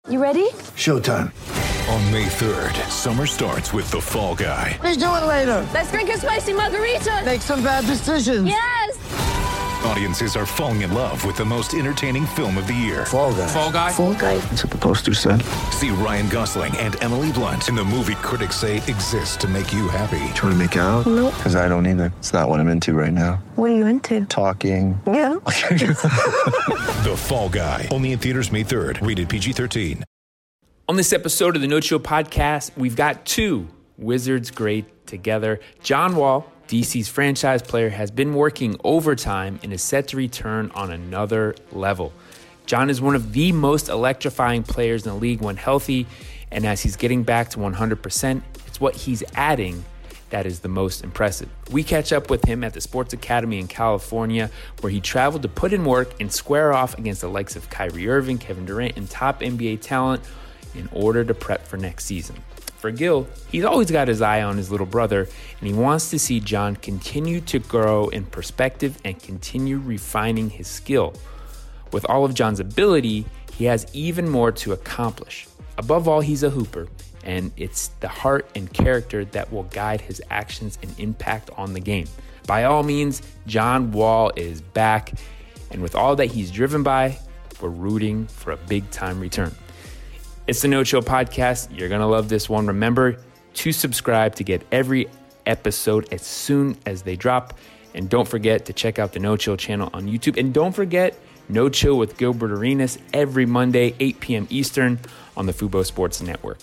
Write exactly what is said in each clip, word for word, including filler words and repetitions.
You ready? Showtime. On May third, summer starts with The Fall Guy. Let's do it later. Let's drink a spicy margarita. Make some bad decisions. Yes! Audiences are falling in love with the most entertaining film of the year. Fall Guy. Fall Guy? Fall Guy. That's what the poster said. See Ryan Gosling and Emily Blunt in the movie critics say exists to make you happy. Trying to make it out? Nope. Because I don't either. It's not what I'm into right now. What are you into? Talking. Yeah. The Fall Guy. Only in theaters May third. Rated P G thirteen. On this episode of the No Chill Podcast, we've got two Wizards great together. John Wall, D C's franchise player, has been working overtime and is set to return on another level. John is one of the most electrifying players in the league when healthy, and as he's getting back to one hundred percent, it's what he's adding that is the most impressive. We catch up with him at the Sports Academy in California, where he traveled to put in work and square off against the likes of Kyrie Irving, Kevin Durant, and top N B A talent in order to prep for next season. For Gil, he's always got his eye on his little brother, and he wants to see John continue to grow in perspective and continue refining his skill. With all of John's ability, he has even more to accomplish. Above all, he's a hooper, and it's the heart and character that will guide his actions and impact on the game. By all means, John Wall is back, and with all that he's driven by, we're rooting for a big-time return. It's the No Chill Podcast. You're going to love this one. Remember to subscribe to get every episode as soon as they drop. And don't forget to check out the No Chill channel on YouTube. And don't forget No Chill with Gilbert Arenas every Monday, eight p.m. Eastern on the Fubo Sports Network.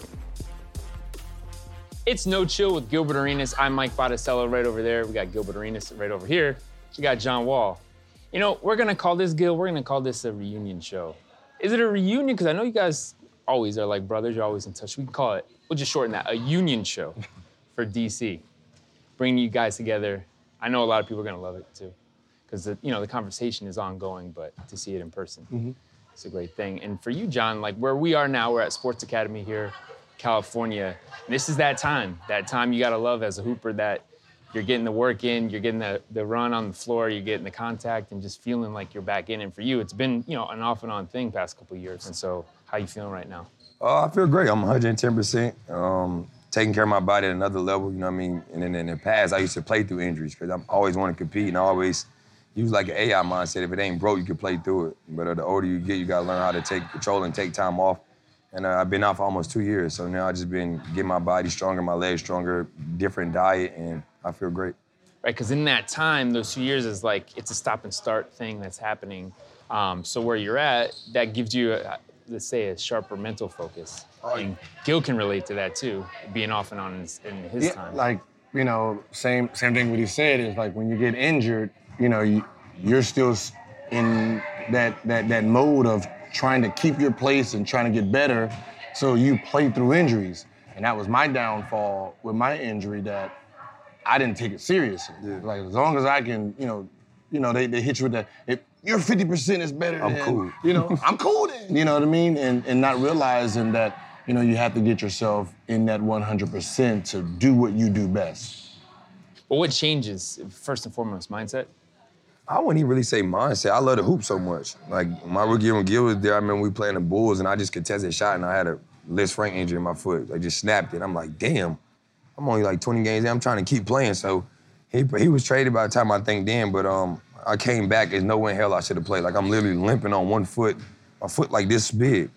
It's No Chill with Gilbert Arenas. I'm Mike Botticello right over there. We got Gilbert Arenas right over here. We got John Wall. You know, we're going to call this, Gil, we're going to call this a reunion show. Is it a reunion? Because I know you guys always are like brothers, you're always in touch. We can call it, we'll just shorten that, a union show for D C. Bringing you guys together. I know a lot of people are gonna love it too, because you know the conversation is ongoing, but to see it in person, mm-hmm. It's a great thing. And for you, John, like where we are now, we're at Sports Academy here, California. And this is that time, that time you gotta love as a hooper, that you're getting the work in, you're getting the, the run on the floor, you're getting the contact, and just feeling like you're back in. And for you, it's been, you know, an off and on thing past couple of years. And so, how you feeling right now? Uh, I feel great. I'm one hundred ten percent. Um, taking care of my body at another level, you know what I mean? And then in the past, I used to play through injuries because I always want to compete, and I always use like an A I mindset. If it ain't broke, you can play through it. But uh, the older you get, you got to learn how to take control and take time off. And uh, I've been out for almost two years, so now I've just been getting my body stronger, my legs stronger, different diet, and I feel great. Right, because in that time, those two years is like, it's a stop and start thing that's happening. Um, so where you're at, that gives you, a, let's say, a sharper mental focus. Oh, and Gil can relate to that too, being off and on in his, in his yeah, time. Like, you know, same same thing what he said is like when you get injured, you know, you, you're still in that, that, that mode of trying to keep your place and trying to get better, so you play through injuries. And that was my downfall with my injury, that I didn't take it seriously. Yeah. Like, as long as I can, you know, you know, they, they hit you with that, if your fifty percent is better I'm than, cool. you know, I'm cool then, you know what I mean? And, and not realizing that, you know, you have to get yourself in that one hundred percent to do what you do best. Well, what changes, first and foremost, mindset? I wouldn't even really say mindset. I love to hoop so much. Like, my rookie year when Gil was there, I remember we playing the Bulls, and I just contested a shot, and I had a Liz Frank injury in my foot. I just snapped it. I'm like, damn, I'm only like twenty games in. I'm trying to keep playing. So he he was traded by the time I think then, but um, I came back. There's no way in hell I should have played. Like, I'm literally limping on one foot, my foot like this big.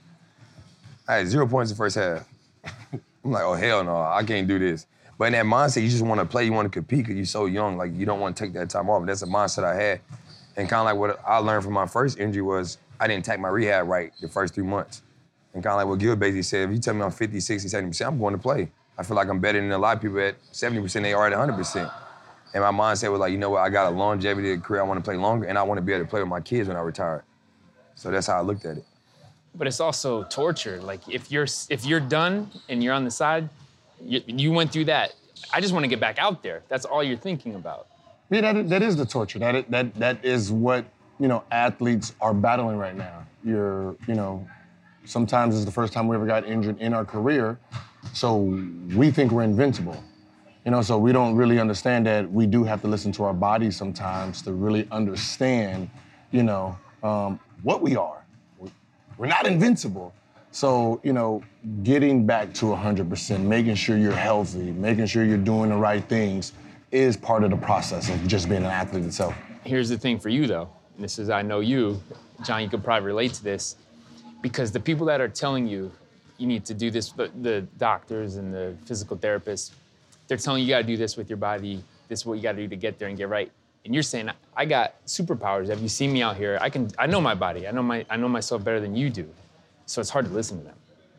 I had zero points in the first half. I'm like, oh, hell no, I can't do this. But in that mindset, you just want to play, you want to compete because you're so young. Like, you don't want to take that time off. And that's a mindset I had. And kind of like what I learned from my first injury was I didn't take my rehab right the first three months. And kind of like what Gil basically said, if you tell me I'm fifty, sixty, seventy percent, I'm going to play. I feel like I'm better than a lot of people at seventy percent, they are at one hundred percent. And my mindset was like, you know what, I got a longevity career, I want to play longer, and I want to be able to play with my kids when I retire. So that's how I looked at it. But it's also torture. Like, if you're if you're done and you're on the side, you, you went through that. I just want to get back out there. That's all you're thinking about. Yeah, that, that is the torture. That is, that that is what, you know, athletes are battling right now. You're, you know, sometimes it's the first time we ever got injured in our career, so we think we're invincible. You know, so we don't really understand that we do have to listen to our bodies sometimes to really understand, you know, um, what we are. We're not invincible, So, you know, getting back to one hundred percent, making sure you're healthy, making sure you're doing the right things is part of the process of just being an athlete itself. Here's the thing for you, though. And this is, I know you, John, you could probably relate to this, because the people that are telling you you need to do this, but the doctors and the physical therapists, they're telling you you gotta do this with your body, this is what you gotta do to get there and get right. And you're saying, I got superpowers. Have you seen me out here? I can, I know my body. I know my, I know myself better than you do. So it's hard to listen to them.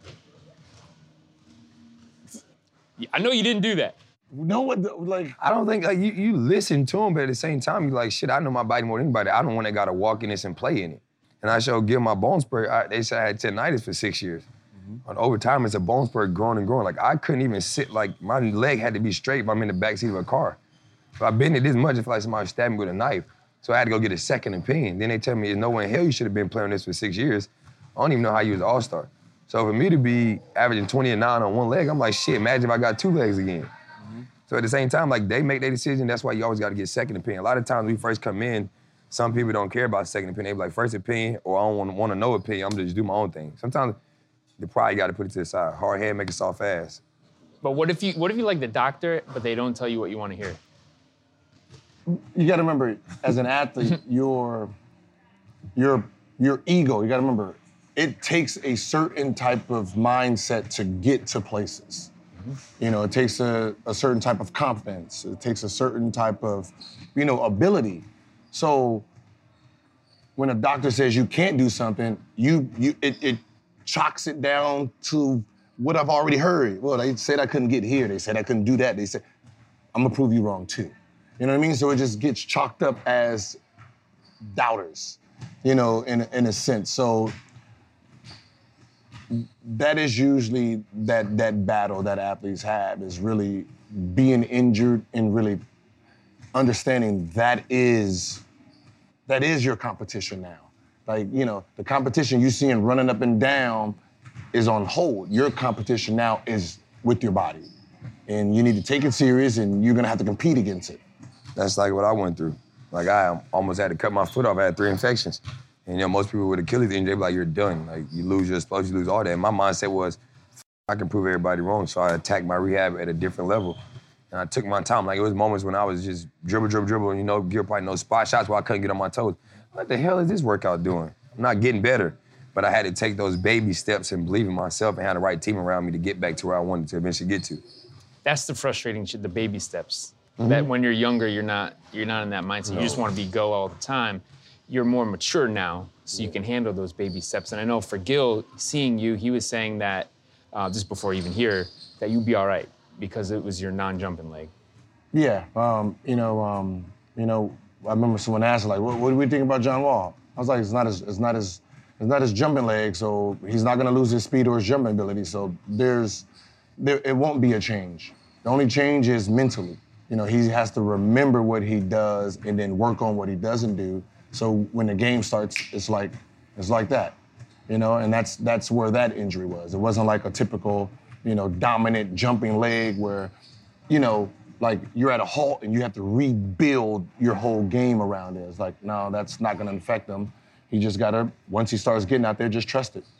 I know you didn't do that. No one, like... I don't think, like, you, you listen to them, but at the same time, you're like, shit, I know my body more than anybody. I don't want to gotta walk in this and play in it. And I showed give my bone spur, I, they said I had tendinitis for six years. Mm-hmm. And over time, it's a bone spur growing and growing. Like, I couldn't even sit, like, my leg had to be straight if I'm in the backseat of a car. If I bend it this much, it feel like somebody stabbed me with a knife. So I had to go get a second opinion. Then they tell me, there's no way in hell you should have been playing this for six years. I don't even know how you was an all-star. So for me to be averaging twenty and nine on one leg, I'm like, shit, imagine if I got two legs again. Mm-hmm. So at the same time, like, they make their decision. That's why you always got to get second opinion. A lot of times when we first come in, some people don't care about second opinion. They be like, first opinion, or I don't want, want to know opinion. I'm gonna just do my own thing. Sometimes the pride, you got to put it to the side. Hard head, make a soft ass. But what if you, what if you like the doctor, but they don't tell you what you want to hear? You got to remember, as an athlete, your, your, your ego, you got to remember, it takes a certain type of mindset to get to places. Mm-hmm. You know, it takes a, a certain type of confidence. It takes a certain type of, you know, ability. So when a doctor says you can't do something, you, you it, it chalks it down to what I've already heard. Well, they said I couldn't get here. They said I couldn't do that. They said, I'm gonna prove you wrong too. You know what I mean? So it just gets chalked up as doubters, you know, in, in a sense. So that is usually that that battle that athletes have, is really being injured and really understanding that is that is your competition now. Like, you know, the competition you seeing running up and down is on hold. Your competition now is with your body. And you need to take it serious, and you're gonna have to compete against it. That's like what I went through. Like, I almost had to cut my foot off. I had three infections. And, you know, most people with Achilles injury, they be like, you're done. Like, you lose your explosive, you lose all that. And my mindset was, I can prove everybody wrong. So I attacked my rehab at a different level. And I took my time. Like, it was moments when I was just dribble, dribble, dribble, and, you know, Gil probably knows spot shots where I couldn't get on my toes. What the hell is this workout doing? I'm not getting better. But I had to take those baby steps and believe in myself and have the right team around me to get back to where I wanted to eventually get to. That's the frustrating shit, the baby steps. Mm-hmm. That when you're younger, you're not you're not in that mindset. No. You just want to be go all the time. You're more mature now, so you can handle those baby steps. And I know for Gil, seeing you, he was saying that, uh, just before even here, that you'd be all right because it was your non-jumping leg. Yeah, um, you know, um, you know, I remember someone asked, like, what, what do we think about John Wall? I was like, it's not his, it's not his, it's not his jumping leg, so he's not gonna lose his speed or his jumping ability. So there's, there, it won't be a change. The only change is mentally. You know, he has to remember what he does and then work on what he doesn't do. So when the game starts, it's like, it's like that, you know, and that's that's where that injury was. It wasn't like a typical, you know, dominant jumping leg where, you know, like you're at a halt and you have to rebuild your whole game around it. It's like, no, that's not gonna affect him. He just gotta, once he starts getting out there, just trust it.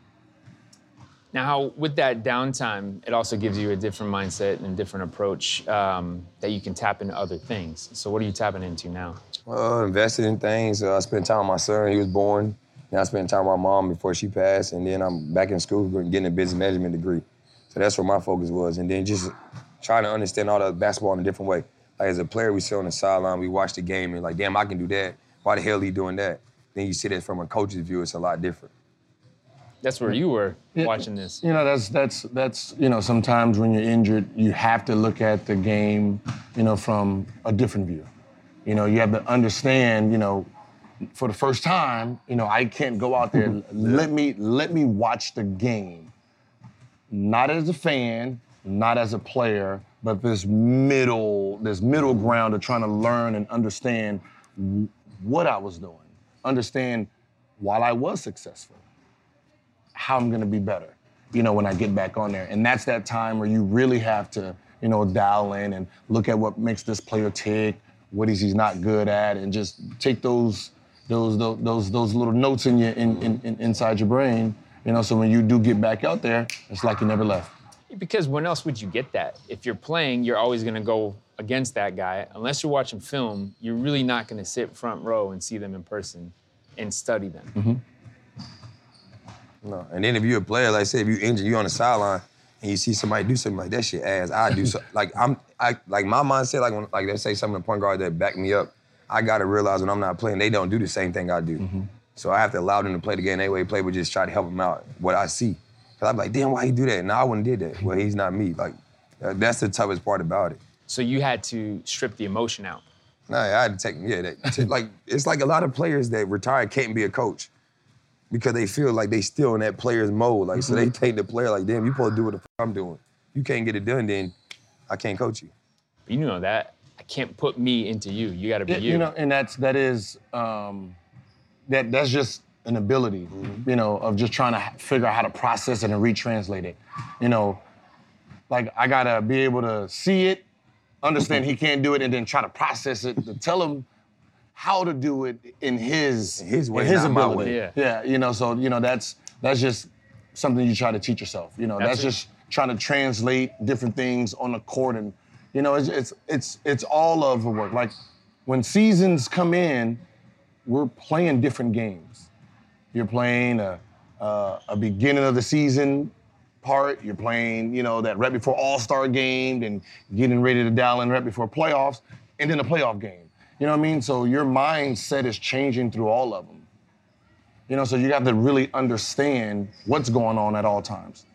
Now, with that downtime, it also gives you a different mindset and a different approach um, that you can tap into other things. So what are you tapping into now? Uh, invested in things. Uh, I spent time with my son. He was born. Then I spent time with my mom before she passed. And then I'm back in school getting a business management degree. So that's where my focus was. And then just trying to understand all the basketball in a different way. Like, as a player, we sit on the sideline, we watch the game, and like, damn, I can do that. Why the hell are he doing that? Then you see that from a coach's view, it's a lot different. That's where you were watching this. You know, that's, that's, that's, you know, sometimes when you're injured, you have to look at the game, you know, from a different view. You know, you have to understand, you know, for the first time, you know, I can't go out there, let me, let me watch the game. Not as a fan, not as a player, but this middle, this middle ground of trying to learn and understand what I was doing. Understand, while I was successful, how I'm gonna be better, you know, when I get back on there. And that's that time where you really have to, you know, dial in and look at what makes this player tick, what is he's not good at, and just take those those those those, those little notes in your in, in, in inside your brain You know, so when you do get back out there, it's like you never left. Because when else would you get that? If you're playing, you're always going to go against that guy. Unless you're watching film, you're really not going to sit front row and see them in person and study them. Mm-hmm. No, and then if you're a player, like say if you injured, you on the sideline, and you see somebody do something like that shit ass, I do so, like I'm I like my mindset, like when like they say something to point guard that back me up, I gotta realize when I'm not playing, they don't do the same thing I do. Mm-hmm. So I have to allow them to play the game their way, play, but just try to help them out what I see. Cause I'm like, damn, why he do that? No, I wouldn't did that. Well, he's not me. Like that's the toughest part about it. So you had to strip the emotion out. Nah, I had to take yeah, that, to, like it's like a lot of players that retire can't be a coach. Because they feel like they still in that player's mode. Like, mm-hmm. So they take the player like, damn, you supposed to do what the f I'm doing. You can't get it done, then I can't coach you. You know that. I can't put me into you. You gotta be yeah, you. You know, and that's that is um, that that's just an ability, mm-hmm. you know, of just trying to figure out how to process it and retranslate it. You know, like I gotta be able to see it, understand he can't do it, and then try to process it to tell him how to do it in his his way, in his not my ability. way. Yeah. yeah, you know, so you know that's that's just something you try to teach yourself. You know, that's, that's just trying to translate different things on the court, and you know, it's it's it's it's all of the work. Like when seasons come in, we're playing different games. You're playing a a, a beginning of the season part. You're playing, you know, that right before All-Star game, and getting ready to dial in right before playoffs, and then a playoff game. You know what I mean? So your mindset is changing through all of them. You know, so you have to really understand what's going on at all times.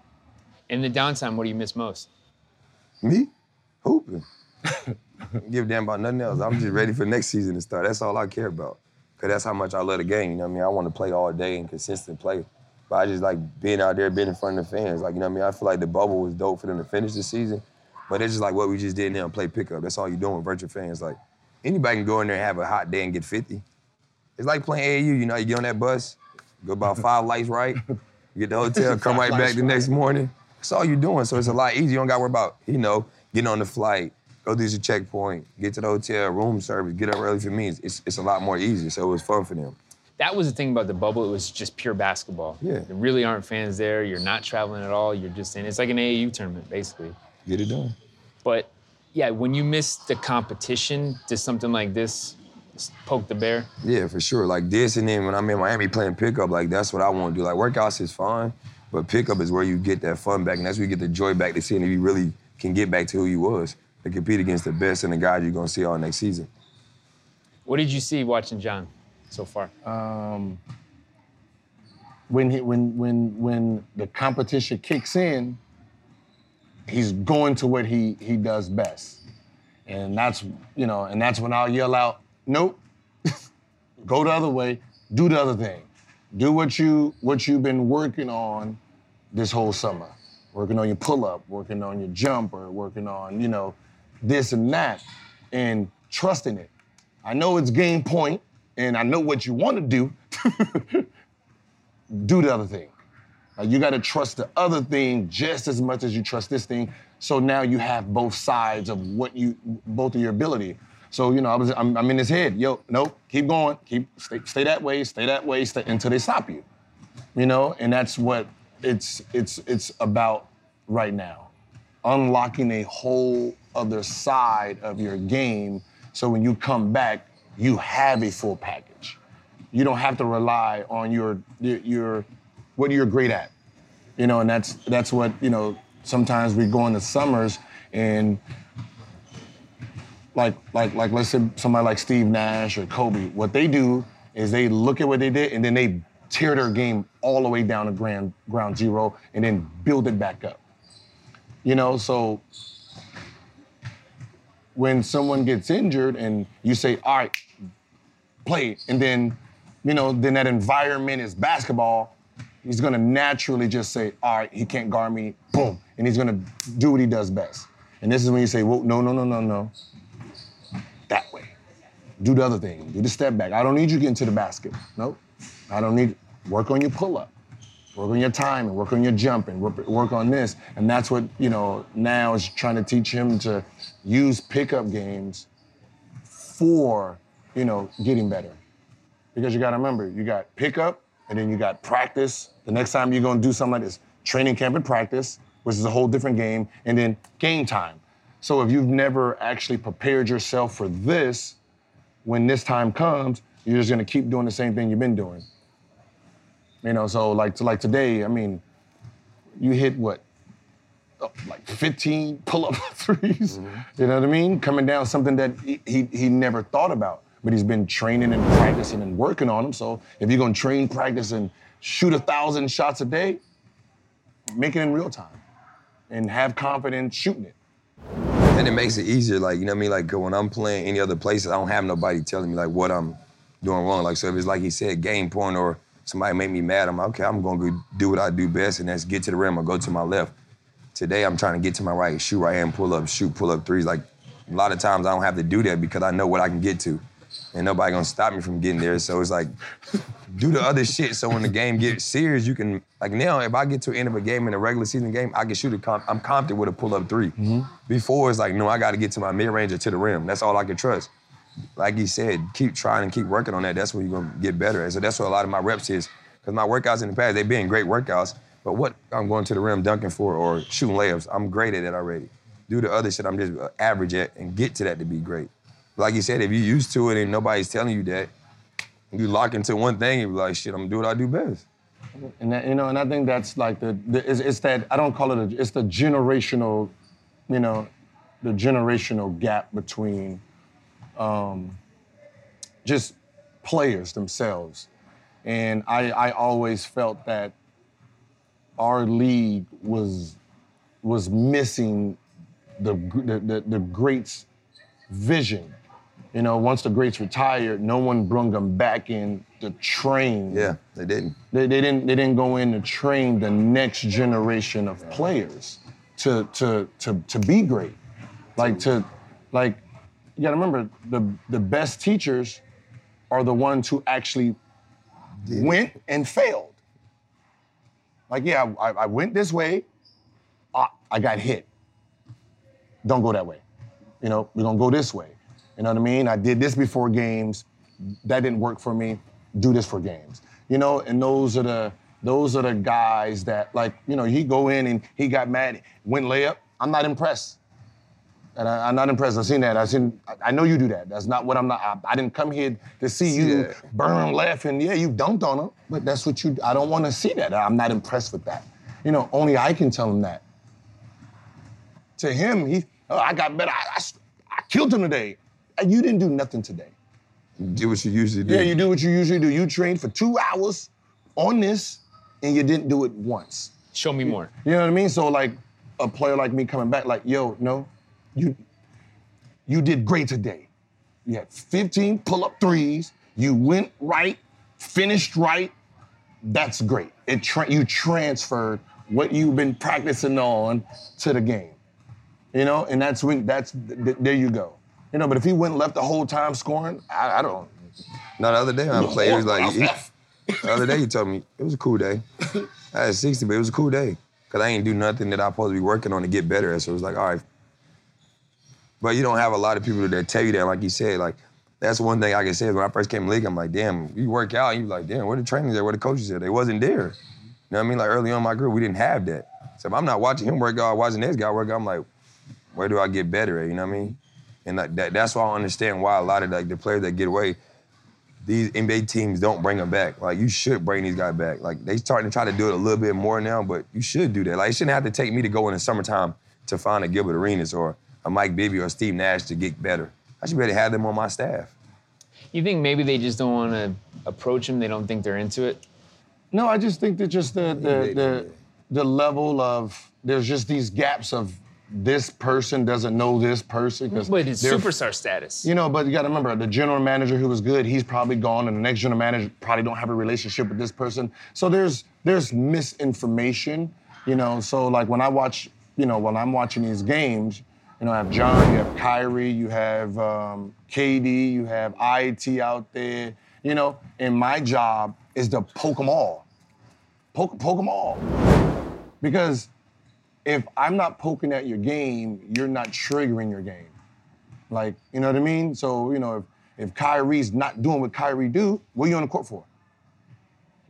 In the downtime, what do you miss most? Me? Hooping. Give a damn about nothing else. I'm just ready for next season to start. That's all I care about. Because that's how much I love the game, you know what I mean? I want to play all day and consistent play. But I just like being out there, being in front of the fans. Like, you know what I mean? I feel like the bubble was dope for them to finish the season. But it's just like what we just did now, play pickup. That's all you're doing, virtual fans. Like, anybody can go in there and have a hot day and get fifty. It's like playing A A U, you know, you get on that bus, go about five lights right, get the hotel, come right back the next morning. That's all you're doing, so it's a lot easier. You don't gotta worry about, you know, getting on the flight, go through the checkpoint, get to the hotel, room service, get up early for me. It's, it's a lot more easier, so it was fun for them. That was the thing about the bubble, it was just pure basketball. Yeah. There really aren't fans there, you're not traveling at all, you're just in, it's like an A A U tournament, basically. Get it done. But yeah, when you miss the competition, does something like this poke the bear? Yeah, for sure. Like this, and then when I'm in Miami playing pickup, like that's what I want to do. Like workouts is fine, but pickup is where you get that fun back, and that's where you get the joy back to seeing if you really can get back to who you was and compete against the best and the guys you're gonna see all next season. What did you see watching John so far? Um, when he, when when when the competition kicks in, he's going to what he he does best. And that's, you know, and that's when I'll yell out, nope, go the other way, do the other thing. Do what you what you've been working on this whole summer. Working on your pull-up, working on your jumper, working on, you know, this and that, and trusting it. I know it's game point, and I know what you want to do. Do the other thing. Like you got to trust the other thing just as much as you trust this thing. So now you have both sides of what you, both of your ability. So you know, I was, I'm, I'm in his head. Yo, nope, keep going, keep stay, stay that way, stay that way, stay, until they stop you. You know, and that's what it's it's it's about right now. Unlocking a whole other side of your game, so when you come back, you have a full package. You don't have to rely on your your, your what you're great at. You know, and that's that's what, you know, sometimes we go into summers and like like like let's say somebody like Steve Nash or Kobe, what they do is they look at what they did and then they tear their game all the way down to ground ground zero and then build it back up. You know, so when someone gets injured and you say, all right, play, and then, you know, then that environment is basketball, he's gonna naturally just say, all right, he can't guard me, boom, and he's gonna do what he does best. And this is when you say, well, no, no, no, no, no, that way. Do the other thing, do the step back. I don't need you getting to the basket, nope. I don't need, work on your pull-up, work on your timing, work on your jumping, work, work on this. And that's what, you know, now is trying to teach him to use pickup games for, you know, getting better. Because you gotta remember, you got pickup, and then you got practice. The next time you're gonna do something like this, training camp and practice, which is a whole different game, and then game time. So if you've never actually prepared yourself for this, when this time comes, you're just gonna keep doing the same thing you've been doing. You know, so like to like today, I mean, you hit what? Oh, like fifteen pull-up threes. Mm-hmm. You know what I mean? Coming down something that he, he he never thought about, but he's been training and practicing and working on them. So if you're gonna train, practice, and shoot a thousand shots a day, make it in real time and have confidence shooting it. And it makes it easier, like, you know what I mean? Like, when I'm playing any other places, I don't have nobody telling me, like, what I'm doing wrong. Like, so if it's like he said, game point, or somebody make me mad, I'm like, okay, I'm gonna go do what I do best, and that's get to the rim or go to my left. Today, I'm trying to get to my right, shoot right hand, pull up, shoot, pull up threes. Like, a lot of times I don't have to do that because I know what I can get to. And nobody gonna stop me from getting there. So it's like, do the other shit so when the game gets serious, you can, like now, if I get to the end of a game in a regular season game, I can shoot a, comp- I'm confident with a pull-up three. Mm-hmm. Before, it's like, no, I gotta get to my mid-range or to the rim. That's all I can trust. Like he said, keep trying and keep working on that. That's where you're gonna get better at. So that's what a lot of my reps is. Because my workouts in the past, they've been great workouts, but what I'm going to the rim dunking for or shooting layups, I'm great at it already. Do the other shit I'm just average at and get to that to be great. Like you said, if you're used to it and nobody's telling you that, you lock into one thing, you're like, shit, I'm gonna do what I do best. And that, you know, and I think that's like the, the it's, it's that, I don't call it a, it's the generational, you know, the generational gap between um, just players themselves. And I, I always felt that our league was was missing the the, the, the greats' vision. You know, once the greats retired, no one brought them back in to train. Yeah, they didn't. They, they didn't. They didn't go in to train the next generation of players to to to to be great. Like to, like, you gotta remember the the best teachers are the ones who actually Did went it. and failed. Like, yeah, I, I went this way, I, I got hit. Don't go that way. You know, we're gonna go this way. You know what I mean? I did this before games, that didn't work for me, do this for games. You know, and those are the those are the guys that, like, you know, he go in and he got mad, went layup, I'm not impressed. And I, I'm not impressed. I've seen that. I've seen. I know you do that. That's not what I'm not. I, I didn't come here to see you yeah. burn, laughing. Yeah, you dunked on him, but that's what you. I don't want to see that. I'm not impressed with that. You know, only I can tell him that. To him, he. Oh, I got better. I, I, I killed him today. You didn't do nothing today. You do what you usually do. Yeah, you do what you usually do. You trained for two hours on this, and you didn't do it once. Show me more. You know what I mean? So like, a player like me coming back, like, yo, no. You, you did great today. You had fifteen pull-up threes. You went right, finished right. That's great. It tra- you transferred what you've been practicing on to the game. You know, and that's when that's th- there you go. You know, but if he went left the whole time scoring, I, I don't. No, the other day I played. He was like, he, the other day he told me it was a cool day. I had sixty, but it was a cool day because I ain't do nothing that I'm supposed to be working on to get better at. So it was like, all right. But you don't have a lot of people that tell you that, like you said. Like, that's one thing I can say is when I first came in the league, I'm like, damn, you work out, and you like, damn, where the trainers at, where the coaches at? They wasn't there. You know what I mean? Like, early on in my career, we didn't have that. So if I'm not watching him work out, watching this guy work out, I'm like, where do I get better at, you know what I mean? And like, that, that's why I understand why a lot of like the players that get away, these N B A teams don't bring them back. Like, you should bring these guys back. Like, they starting to try to do it a little bit more now, but you should do that. Like, it shouldn't have to take me to go in the summertime to find a Gilbert Arenas or a Mike Bibby or Steve Nash to get better. I should be able to have them on my staff. You think maybe they just don't want to approach him? They don't think they're into it? No, I just think that just the the the, the level of, there's just these gaps of this person doesn't know this person. But it's superstar status. You know, but you got to remember, the general manager who was good, he's probably gone, and the next general manager probably don't have a relationship with this person. So there's there's misinformation, you know. So like when I watch, you know, when I'm watching these games, you know, I have John, you have Kyrie, you have um, K D, you have I T out there, you know, and my job is to poke them all. Poke, poke them all. Because if I'm not poking at your game, you're not triggering your game. Like, you know what I mean? So, you know, if, if Kyrie's not doing what Kyrie do, what are you on the court for?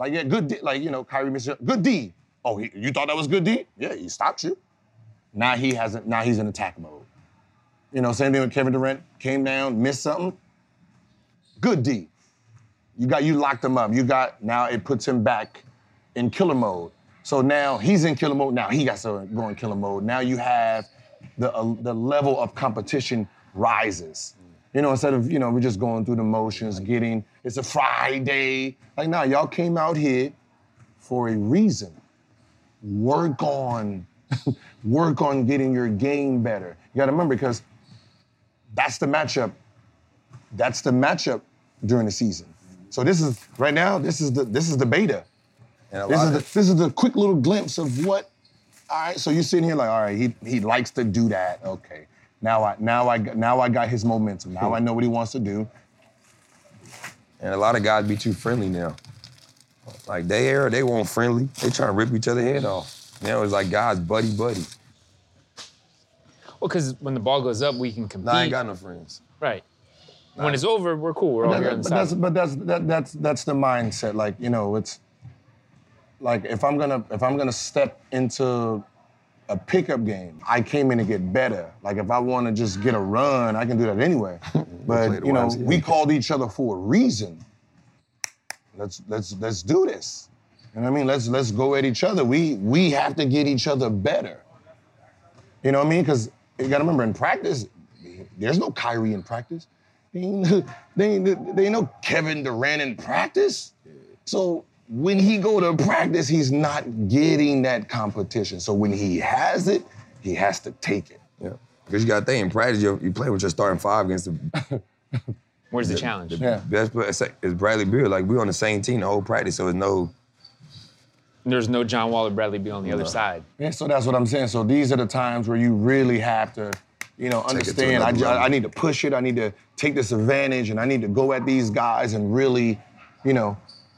Like, yeah, good D. Like, you know, Kyrie missed a good D. Oh, he, you thought that was good D? Yeah, he stopped you. Now he hasn't, now he's in attack mode. You know, same thing with Kevin Durant. Came down, missed something. Good D. You got, you locked him up. You got, now it puts him back in killer mode. So now he's in killer mode. Now he got to go in killer mode. Now you have the uh, the level of competition rises. You know, instead of, you know, we're just going through the motions, getting, it's a Friday. Like, nah, y'all came out here for a reason. Work on, work on getting your game better. You gotta remember, because that's the matchup. That's the matchup during the season. So this is, right now, this is the this is the beta. This is the, this is the quick little glimpse of what, all right, so you're sitting here like, all right, he he likes to do that, okay. Now I now I now I got his momentum. Now I know what he wants to do. And a lot of guys be too friendly now. Like they era, they weren't friendly. They trying to rip each other head off. Now it's like guys buddy buddy. Well, because when the ball goes up, we can compete. Nah, I ain't got no friends. Right. Nah. When it's over, we're cool. We're all that, here on the but side. that's, but that's that, that's that's the mindset. Like, you know, it's like if I'm gonna if I'm gonna step into a pickup game, I came in to get better. Like if I want to just get a run, I can do that anyway. But you know, we called each other for a reason. Let's let's let's do this. You know what I mean? Let's let's go at each other. We we have to get each other better. You know what I mean? Because you gotta remember, in practice, there's no Kyrie in practice. They ain't, they ain't, they ain't no Kevin Durant in practice. So when he go to practice, he's not getting that competition. So when he has it, he has to take it. Yeah. Because you got to think, in practice, you, you play with your starting five against the... Where's the, the challenge? The yeah. best player is Bradley Beal. Like, we on the same team the whole practice, so there's no... There's no John Wall or Bradley Beal on the no. other side. Yeah, so that's what I'm saying. So these are the times where you really have to, you know, understand, I, I need to push it, I need to take this advantage, and I need to go at these guys and really, you know...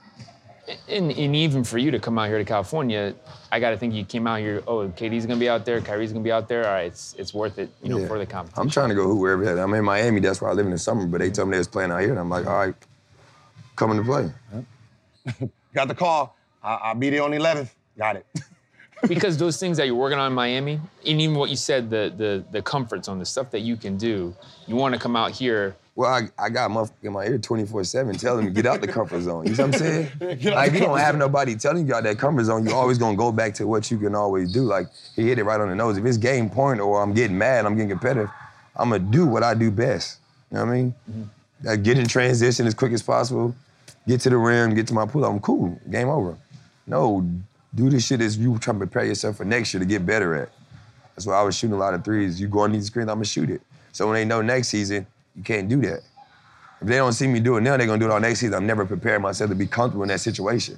And, and even for you to come out here to California, I got to think you came out here, oh, K D's going to be out there, Kyrie's going to be out there. All right, it's it's worth it, you know, yeah. for the competition. I'm trying to go whoever. I'm in Miami. That's where I live in the summer, but they told me they was playing out here, and I'm like, all right, coming to play. Yeah. Got the call. I- I'll be there on the eleventh. Got it. Because those things that you're working on in Miami, and even what you said, the the the comfort zone, the stuff that you can do, you want to come out here. Well, I, I got motherfucker in my ear twenty-four seven telling me, get out the comfort zone. You know what I'm saying? Like, if you don't have nobody telling you out that comfort zone, you're always going to go back to what you can always do. Like, he hit it right on the nose. If it's game point or I'm getting mad, I'm getting competitive, I'm going to do what I do best. You know what I mean? Mm-hmm. Like, get in transition as quick as possible, get to the rim, get to my pull-up. I'm cool. Game over. No, do this shit as you trying to prepare yourself for next year to get better at. That's why I was shooting a lot of threes. You go on these screens, I'm going to shoot it. So when they know next season, you can't do that. If they don't see me do it now, they're gonna do it all next season. I'm never preparing myself to be comfortable in that situation.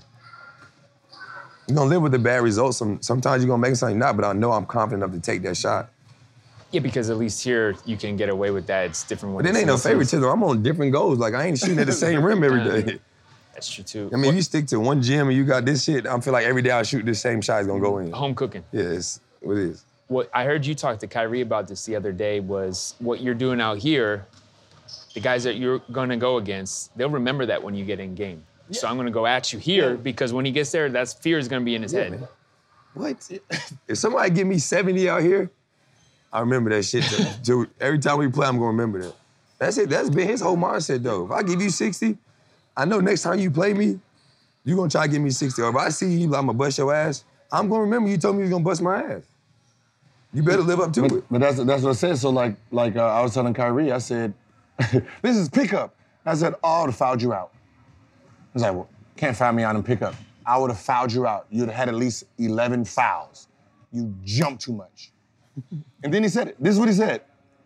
You're gonna live with the bad results. Some, sometimes you're gonna make something not, but I know I'm confident enough to take that shot. Yeah, because at least here you can get away with that. It's different. But then ain't no favoritism. I'm on different goals. Like, I ain't shooting at the same rim every day. That's true too. I mean, if you stick to one gym and you got this shit, I feel like every day I shoot this same shot is gonna go in. Home cooking. Yeah, it's what it is. What I heard you talk to Kyrie about this the other day was what you're doing out here. The guys that you're gonna go against, they'll remember that when you get in game. Yeah. So I'm gonna go at you here yeah. because when he gets there, that fear is gonna be in his yeah, head. Man. What? If somebody give me seventy out here, I remember that shit. To, to, every time we play, I'm gonna remember that. That's it. That's been his whole mindset, though. If I give you sixty, I know next time you play me, you're gonna try to give me sixty. Or if I see you, I'm gonna bust your ass, I'm gonna remember you told me you was gonna bust my ass. You better live up to but, it. But that's that's what I said. So like like uh, I was telling Kyrie, I said, this is pickup. I said, oh, I would have fouled you out. I was like, well, can't foul me out in pickup. I would have fouled you out. You'd have had at least eleven fouls. You jumped too much. And then he said it. This is what he said.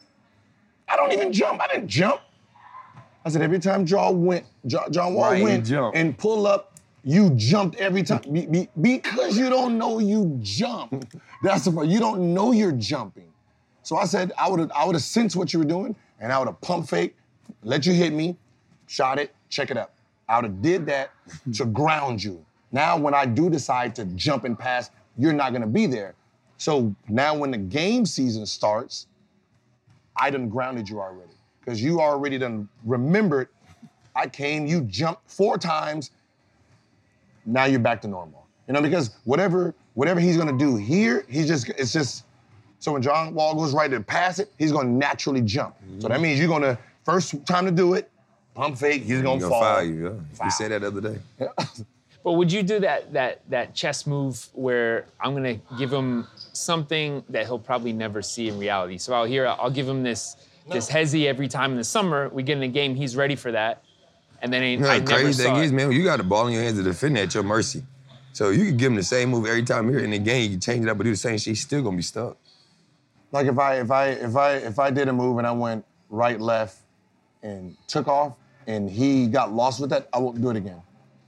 I don't even jump. I didn't jump. I said, every time John went, John, John Wall Why went and pull up, you jumped every time. Be, be, because you don't know you jump. That's the part. You don't know you're jumping. So I said, I would have I would have sensed what you were doing, and I would have pump fake, let you hit me, shot it, check it up. I would have did that to ground you. Now when I do decide to jump and pass, you're not gonna be there. So now when the game season starts, I done grounded you already. Because you already done remembered, I came, you jumped four times, now you're back to normal. You know, because whatever whatever he's gonna do here, he's just it's just so when John Wall goes right to pass it, he's gonna naturally jump. Mm-hmm. So that means you're gonna first time to do it, pump fake, he's gonna, He's gonna fall. foul you. Yeah. Foul. He said that the other day. Yeah. But would you do that that that chess move where I'm gonna give him something that he'll probably never see in reality? So out here, I'll give him this no. this hezzy every time in the summer. We get in a game, he's ready for that, and then Yeah, I the never crazy saw thing it. is, man, you got the ball in your hands to defend at your mercy. So you can give him the same move every time here in the game. You can change it up, but do the same shit. He's still gonna be stuck. Like if I if I if I if I did a move and I went right left and took off and he got lost with that, I won't do it again.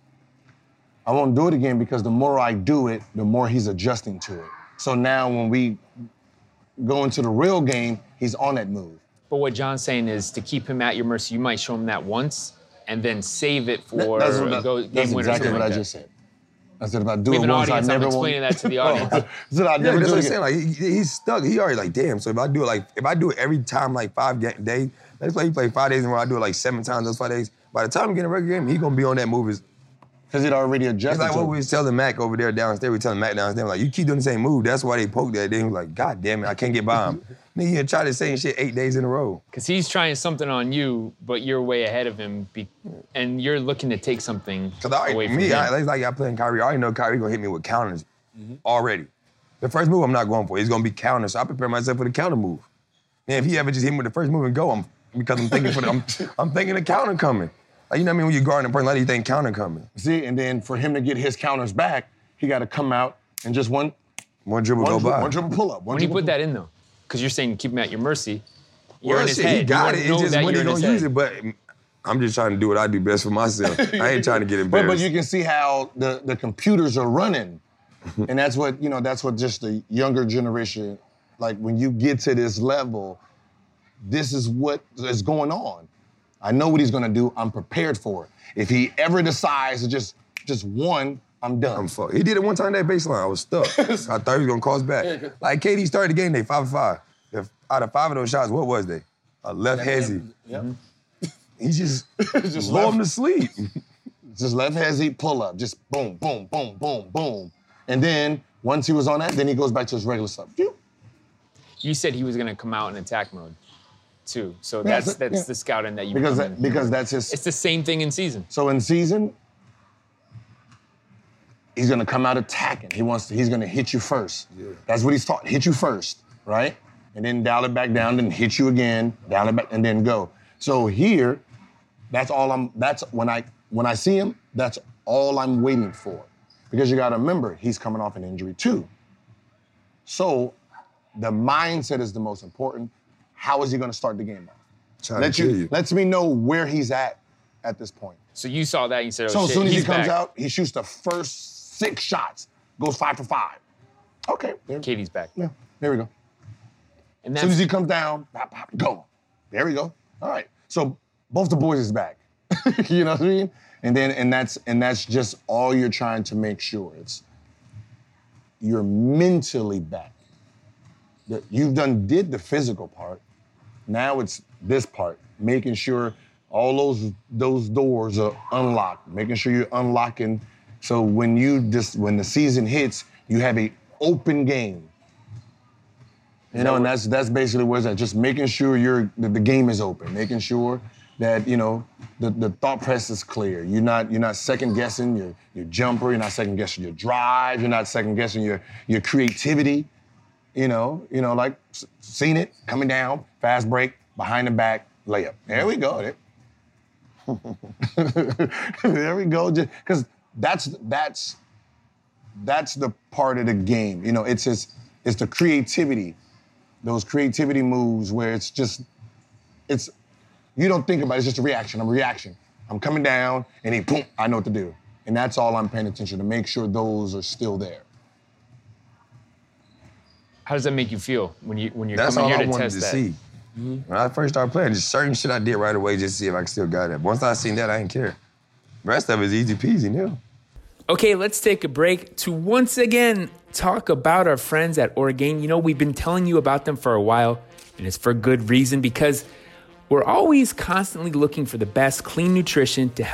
I won't do it again because the more I do it, the more he's adjusting to it. So now when we go into the real game, he's on that move. But what John's saying is to keep him at your mercy, you might show him that once and then save it for That's, a that, go, that's game winner. exactly what like I that. just said. I said if I do We have it an once, I audience, I'm never want. explaining that to the audience. I said I'd Yeah, never that's do what it I'm again. saying. Like he, he's stuck. He already like, damn. So if I do it like, if I do it every time like five ga- days, let's play, he play five days in a row. I do it like seven times those five days. By the time we get in a regular game, he gonna be on that move. Is Because he'd already It's adjusted like to what it. we was telling Mac over there downstairs. We were telling Mac downstairs, like, you keep doing the same move. That's why they poked that. Then he was like, God damn it, I can't get by him. Nigga, you try the same shit eight days in a row. Because he's trying something on you, but you're way ahead of him, be- and you're looking to take something Cause I, away from me, him. I, it's like I playing Kyrie. I already know Kyrie gonna hit me with counters already. The first move I'm not going for. It's gonna be counter, so I prepare myself for the counter move. And if he ever just hit me with the first move and go, I'm because I'm thinking for the, I'm, I'm thinking the counter coming. Like, you know what I mean? When you're guarding a person, like you think counter coming. See, and then for him to get his counters back, he got to come out and just one, One dribble one, go dri- by. one dribble pull up. One When you dribble put that in, though, because you're saying keep him at your mercy, you're Well, in his shit, head. he got you it. know It's just that when you're he in his gonna use head. it, but I'm just trying to do what I do best for myself. I ain't trying to get But, embarrassed. but you can see how the, the computers are running. And that's what, you know, that's what just the younger generation, like when you get to this level, this is what is going on. I know what he's gonna do. I'm prepared for it. If he ever decides to just just one, I'm done. I'm fucked. He did it one time that baseline. I was stuck. I thought he was gonna call us back. Like K D started the game, they five for five. If out of five of those shots, what was they? A left hezzy. Yep. He just, Just lull left. him to sleep. Just left hezzy, pull up, just boom, boom, boom, boom, boom. And then once he was on that, then he goes back to his regular stuff. Phew. You said he was going to come out in attack mode, too. So Yeah, that's so- that's yeah. the scouting that you Because come that, in. because that's his. It's the same thing in season. So in season, he's gonna come out attacking. He wants to, he's gonna hit you first. Yeah. That's what he's taught. Hit you first, right? And then dial it back down, then hit you again, dial it back, and then go. So here, that's all I'm, that's when I when I see him, that's all I'm waiting for. Because you gotta remember, he's coming off an injury too. So the mindset is the most important. How is he gonna start the game off? Trying Let to kill you, you. lets me know where he's at at this point. So you saw that and you said, oh, So as shit, soon as he he's comes back. out, he shoots the first six shots, goes five for five. Okay, there, Katie's back. yeah, there we go. And As soon that's, as he comes down, pop, pop, go. There we go. All right. So both the boys is back. You know what I mean? And then and that's and that's just all you're trying to make sure. It's you're mentally back. The- You've done did the physical part. Now it's this part, making sure all those those doors are unlocked, making sure you're unlocking. So when you just when the season hits, you have a open game. You know, and that's that's basically where it's at. Just making sure you're that the game is open, making sure that you know the, the thought process is clear. You're not you're not second guessing your your jumper. You're not second guessing your drive. You're not second guessing your your creativity. You know, you know, like s- seen it coming down, fast break, behind the back, layup. There we go. There, there we go. Because that's that's that's the part of the game. You know, it's just it's the creativity, those creativity moves where it's just it's you don't think about it, it's just a reaction. I'm a reaction. I'm coming down and he boom, I know what to do. And that's all I'm paying attention to make sure those are still there. how does that make you feel when you when you're That's coming all here I to wanted test to that? see. When I first started playing, just certain shit I did right away just to see if I could still got it. Once I seen that, I didn't care. The rest of it is easy peasy now. Okay, let's take a break to once again talk about our friends at Orgain. You know, we've been telling you about them for a while, and it's for good reason because we're always constantly looking for the best clean nutrition to help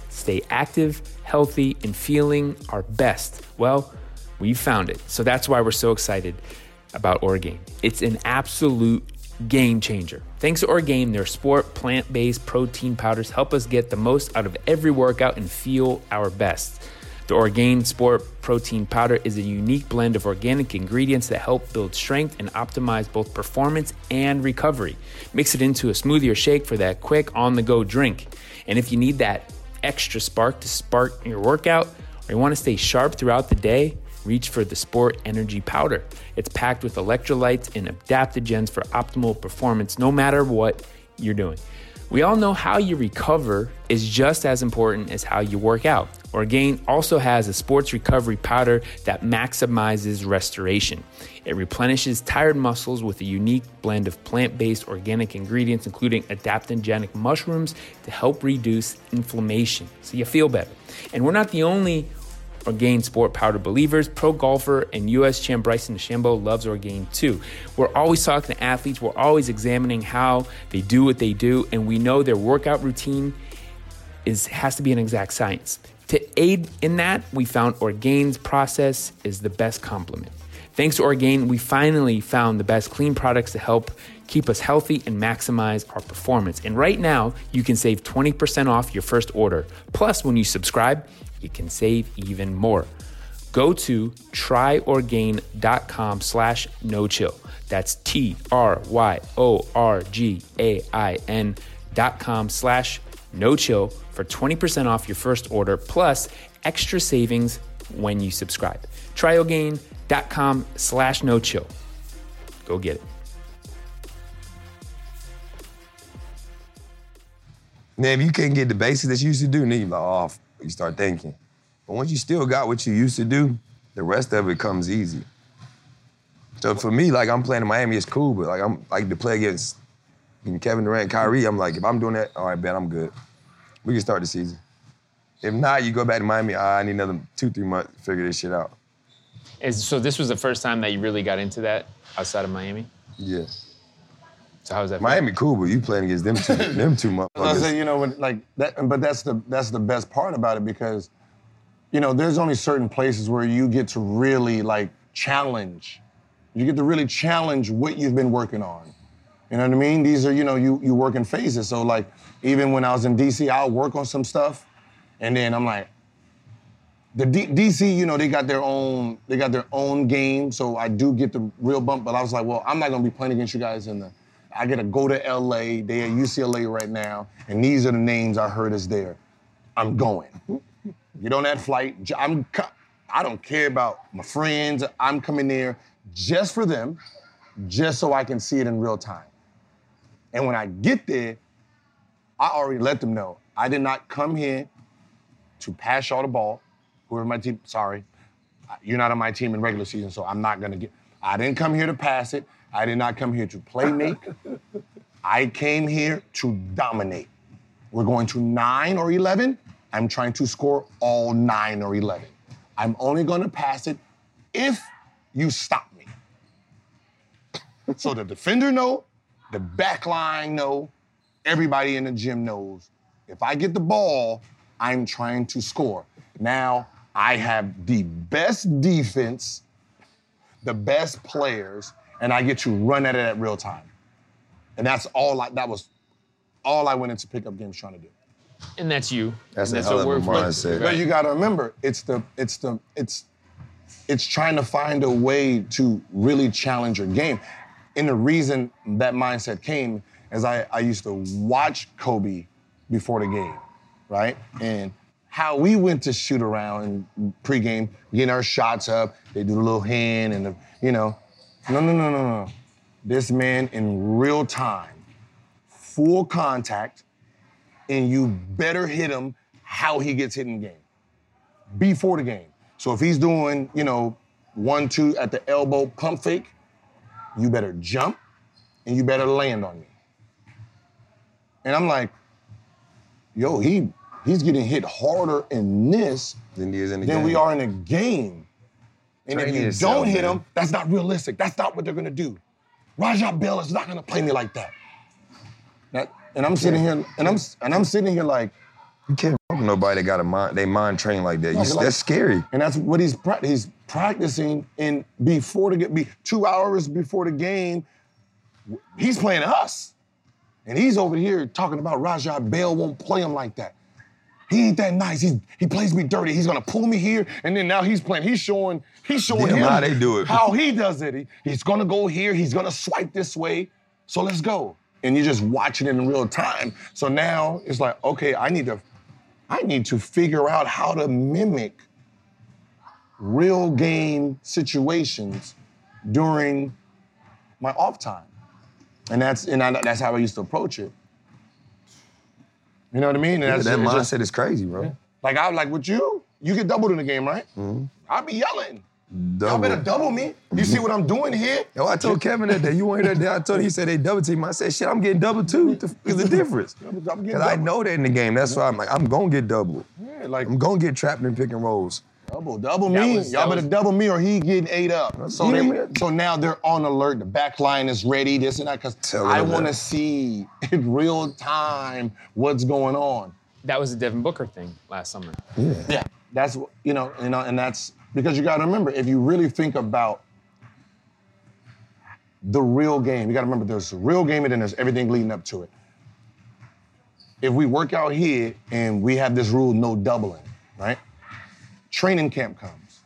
stay active, healthy, and feeling our best? Well, we found it. So that's why we're so excited about Orgain. It's an absolute game changer. Thanks to Orgain, their sport plant-based protein powders help us get the most out of every workout and feel our best. The Orgain Sport Protein Powder is a unique blend of organic ingredients that help build strength and optimize both performance and recovery. Mix it into a smoothie or shake for that quick on-the-go drink. And if you need that extra spark to spark your workout, or you want to stay sharp throughout the day, reach for the Sport Energy Powder. It's packed with electrolytes and adaptogens for optimal performance no matter what you're doing. We all know how you recover is just as important as how you work out. Orgain also has a sports recovery powder that maximizes restoration. It replenishes tired muscles with a unique blend of plant-based organic ingredients, including adaptogenic mushrooms to help reduce inflammation so you feel better. And we're not the only Orgain Sport Powder believers. Pro golfer and U S champ Bryson DeChambeau loves Orgain too. We're always talking to athletes. We're always examining how they do what they do, and we know their workout routine is has to be an exact science. To aid in that, we found Orgain's process is the best complement. Thanks to Orgain, we finally found the best clean products to help keep us healthy and maximize our performance. And right now, you can save twenty percent off your first order. Plus, when you subscribe, you can save even more. Go to tryorgain.com slash no chill. That's T R Y O R G A I N dot com slash no chill for twenty percent off your first order plus extra savings when you subscribe. tryorgain.com slash no chill. Go get it. Now, if you can't get the basics that you used to do, then you're like, oh, you start thinking. But once you still got what you used to do, the rest of it comes easy. So for me, like I'm playing in Miami, it's cool, but like I'm like to play against Kevin Durant, Kyrie, I'm like, if I'm doing that, all right, Ben, I'm good. We can start the season. If not, you go back to Miami, ah, I need another two, three months to figure this shit out. Is, so this was the first time that you really got into that outside of Miami? Yeah. So how was that? Miami cool, but you playing against them two, them two motherfuckers. I say, you know, when, like that, but that's the that's the best part about it because, you know, there's only certain places where you get to really like challenge. You get to really challenge what you've been working on. You know what I mean? These are, you know, you you work in phases. So like, even when I was in D C, I'll work on some stuff, and then I'm like, the D- DC, you know, they got their own they got their own game. So I do get the real bump, but I was like, well, I'm not gonna be playing against you guys in the. I get to go to L A, they're at U C L A right now, and these are the names I heard is there. I'm going. Get on that flight. I'm, I don't care about my friends. I'm coming there just for them, just so I can see it in real time. And when I get there, I already let them know. I did not come here to pass y'all the ball. Whoever my team, sorry. You're not on my team in regular season, so I'm not gonna get, I didn't come here to pass it. I did not come here to play make. I came here to dominate. We're going to nine or eleven. I'm trying to score all nine or eleven. I'm only gonna pass it if you stop me. So the defender know, the back line know, everybody in the gym knows. If I get the ball, I'm trying to score. Now, I have the best defense, the best players, and I get to run at it at real time. And that's all I, that was all I went into pickup games trying to do. And that's you. That's, and that's a hell of a what mindset. But you gotta remember, it's the, it's the, it's, it's trying to find a way to really challenge your game. And the reason that mindset came is I, I used to watch Kobe before the game, right? And how we went to shoot around and pregame, getting our shots up, they do the little hand and the, you know, no, no, no, no, no. This man in real time, full contact, and you better hit him how he gets hit in the game, before the game. So if he's doing, you know, one, two at the elbow pump fake, you better jump and you better land on me. And I'm like, yo, he he's getting hit harder in this than, he is in the than game. we are in a game. And Train if you yourself, don't hit man. him, that's not realistic. That's not what they're gonna do. Raja Bell is not gonna play me like that. That and I'm sitting here, and I'm and I'm sitting here like, You can't fuck with nobody that got a mind, they mind trained like that. You, like- that's scary. And that's what he's pra- he's practicing in before the game, be two hours before the game. He's playing us. And he's over here talking about Rajah Bell won't play him like that. He ain't that nice. He he plays me dirty. He's gonna pull me here, and then now he's playing. He's showing he's showing Damn, him how they do it. how he does it. He, he's gonna go here. He's gonna swipe this way. So let's go. And you just watch it in real time. So now it's like, okay, I need to, I need to figure out how to mimic real game situations during my off time. And that's and I, that's how I used to approach it. You know what I mean? And Yeah, that's that it's mindset just- is crazy, bro. like I like with you, you get doubled in the game, right? Mm-hmm. I'll be yelling. Y'all Double. better double me. You see what I'm doing here? Yo, I told Kevin that day. You weren't that day. I told him, he said they double team. I said, shit, I'm getting double too. What the f- is the difference? I'm getting Because I double. know that in the game. That's why I'm like, I'm going to get double. Yeah, like I'm going to get trapped in pick and rolls. double, double That me. was- Y'all that better was- double me or he getting ate up. So, Yeah, they, man. so now they're on alert. The back line is ready, this and that, because Tell I them want to that. see in real time what's going on. That was the Devin Booker thing last summer. Yeah, that's what- you know, you know, and that's because you got to remember, if you really think about the real game, you got to remember there's a real game and then there's everything leading up to it. If we work out here and we have this rule, no doubling, right? Training camp comes.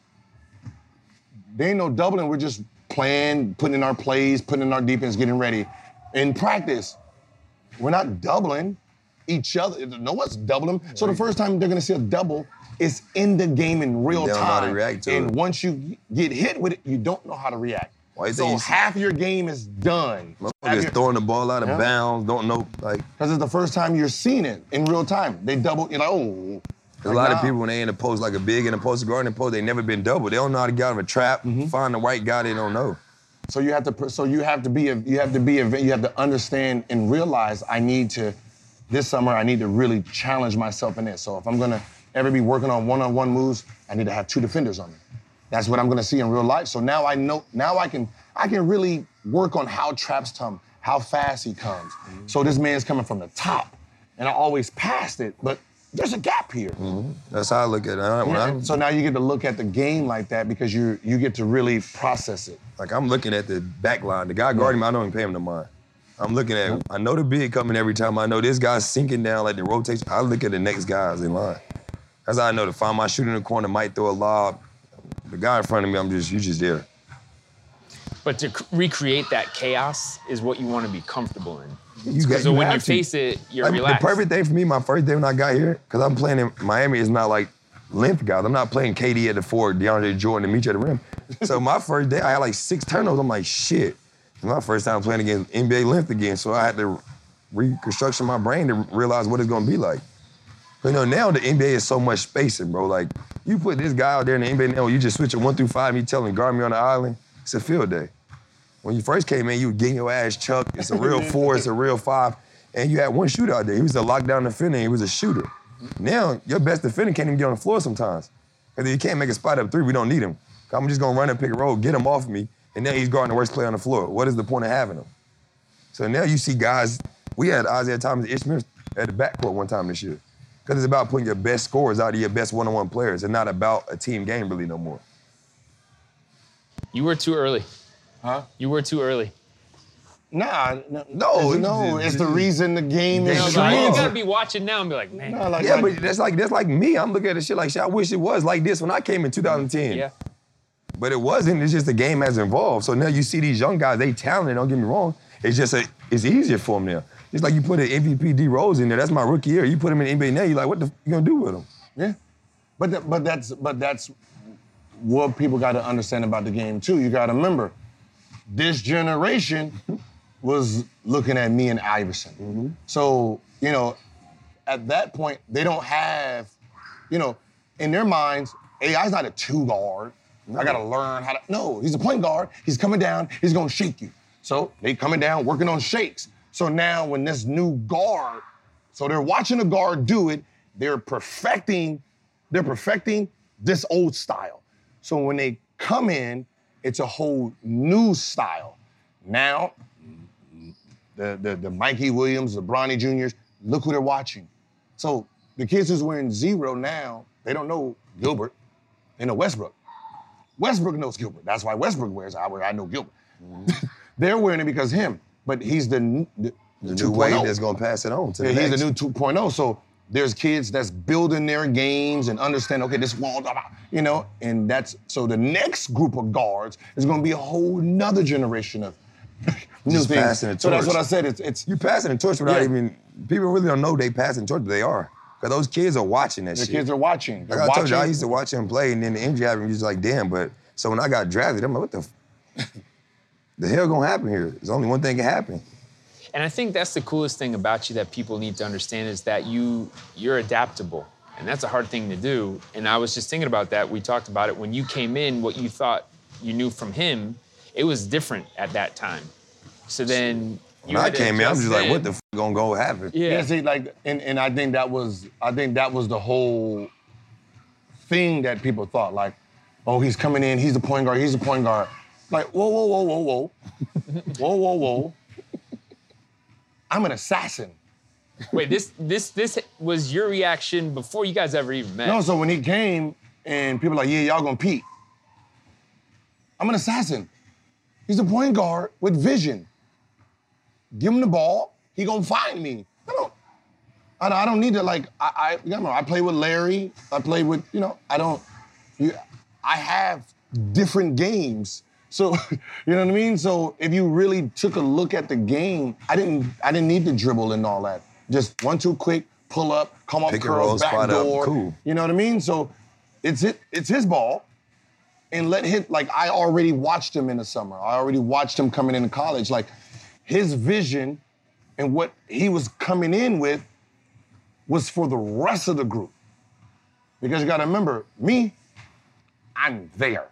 There ain't no doubling. We're just playing, putting in our plays, putting in our defense, getting ready. In practice, we're not doubling each other. No one's doubling. So the first time they're gonna see a double is in the game in real They don't know how to time. react to and it. once you get hit with it, you don't know how to react. Why you So think you- half your game is done. Motherfuckers throwing the ball out of Yeah. bounds, don't know, like, Because it's the first time you're seeing it in real time. They double, you're like, oh. a Like, lot of nah. people when they in the post, like a big in the post, a guard in the post, they never been double. They don't know how to get out of a trap, Mm-hmm. find the right guy they don't know. So you have to. So you have to be. A, you have to be. A, you have to understand and realize. I need to. This summer, I need to really challenge myself in this. So if I'm gonna ever be working on one-on-one moves, I need to have two defenders on me. That's what I'm gonna see in real life. So now I know. Now I can. I can really work on how traps come, how fast he comes. So this man's coming from the top, and I always passed it, but there's a gap here. That's how I look at it. I- When I'm, So now you get to look at the game like that because you you get to really process it. like I'm looking at the back line. The guy guarding me, I don't even pay him no mind. I'm looking at, I know the big coming every time. I know this guy's sinking down like the rotation. I look at the next guys in line. That's how I know to find my shooter in the corner, might throw a lob. The guy in front of me, I'm just, you just there. But to c- recreate that chaos is what you want to be comfortable in. You got, So you when you have to. face it, you're Like, relaxed. The perfect thing for me, my first day when I got here, because I'm playing in Miami, is not like length guys. I'm not playing K D at the four, DeAndre Jordan to meet you at the rim. So my first day, I had like six turnovers. I'm like, shit. It's my first time playing against N B A length again, so I had to reconstruction my brain to realize what it's gonna be like. But you know, now the N B A is so much spacing, bro. Like, you put this guy out there in the N B A now, you just switch it one through five, and you tell him, guard me on the island, it's a field day. When you first came in, you were getting your ass chucked. It's a real four, it's a real five. And you had one shooter out there. He was a lockdown defender, and he was a shooter. Now, your best defender can't even get on the floor sometimes. Because if you can't make a spot up three, we don't need him. I'm just gonna run and pick and roll, get him off me, and now he's guarding the worst player on the floor. What is the point of having him? So now you see guys, we had Isaiah Thomas and Ish Smith at the backcourt one time this year. Because it's about putting your best scorers out of your best one-on-one players and not about a team game really no more. You were too early. Huh? You were too early. Nah, no, No, it's, no, it's- it's the reason the game Yeah, is I was sure. like, you strong. gotta be watching now and be like, man. Nah, like, Yeah, like- but that's like that's like me. I'm looking at the shit like shit. I wish it was like this when I came in two thousand ten. Yeah. But it wasn't. It's just the game has evolved. So now you see these young guys, they talented, don't get me wrong. It's just a, it's easier for them now. It's like you put an M V P D Rose in there. That's my rookie year. You put him in the N B A now, you're like, what the f- you gonna do with him? Yeah, but that, but that's but that's what people got to understand about the game too. You got to remember, this generation was looking at me and Iverson. Mm-hmm. So you know, at that point, they don't have, you know, in their minds, A I's not a two guard. I got to learn how to. No, he's a point guard. He's coming down. He's gonna shake you. So they coming down, working on shakes. So now when this new guard, so they're watching a guard do it, they're perfecting, they're perfecting this old style. So when they come in, it's a whole new style. Now, the the, the Mikey Williams, the Bronny Juniors, look who they're watching. So the kids who's wearing zero now, they don't know Gilbert. They know Westbrook. Westbrook knows Gilbert. That's why Westbrook wears it. I, wear, I know Gilbert. Mm-hmm. They're wearing it because of him. But he's the, the, the new wave that's going to pass it on to yeah, the he's next. the new two point oh. So there's kids that's building their games and understand, okay, this wall, you know, and that's, so the next group of guards is going to be a whole nother generation of new Just things. passing the torch. So that's what I said. It's, it's you passing the torch without yeah. even, people really don't know they passing the torch, but they are. Because those kids are watching that the shit. kids are watching. They're like I watching. told you, I used to watch him play, and then the injury happened, you're just like, damn, but, so when I got drafted, I'm like, what the, f- the hell gonna happen here? There's only one thing can happen. And I think that's the coolest thing about you that people need to understand is that you, you're adaptable. And that's a hard thing to do. And I was just thinking about that. We talked about it. When you came in, what you thought you knew from him, it was different at that time. So then When I came in, I'm just like, what the f gonna go happen? Yeah. Yeah, see, like, and, and I think that was, I think that was the whole thing that people thought, like, oh, he's coming in, he's the point guard, he's the point guard. Like, whoa, whoa, whoa, whoa, whoa. whoa, whoa, whoa. I'm an assassin. Wait, this this this was your reaction before you guys ever even met? No, so when he came and people were like, yeah, y'all gonna compete. I'm an assassin. He's a point guard with vision. Give him the ball, he gonna find me. I don't, I don't, I don't need to like, I, I, you know, I play with Larry, I play with, you know, I don't, you, I have different games. So, you know what I mean? So if you really took a look at the game, I didn't, I didn't need to dribble and all that. Just one, two, quick, pull up, come off Pick and roll, curls, back spot up, door. cool. You know what I mean? So it's it, it's his ball. And let him, like, I already watched him in the summer. I already watched him coming into college. Like, his vision and what he was coming in with was for the rest of the group. Because you gotta remember, me, I'm there.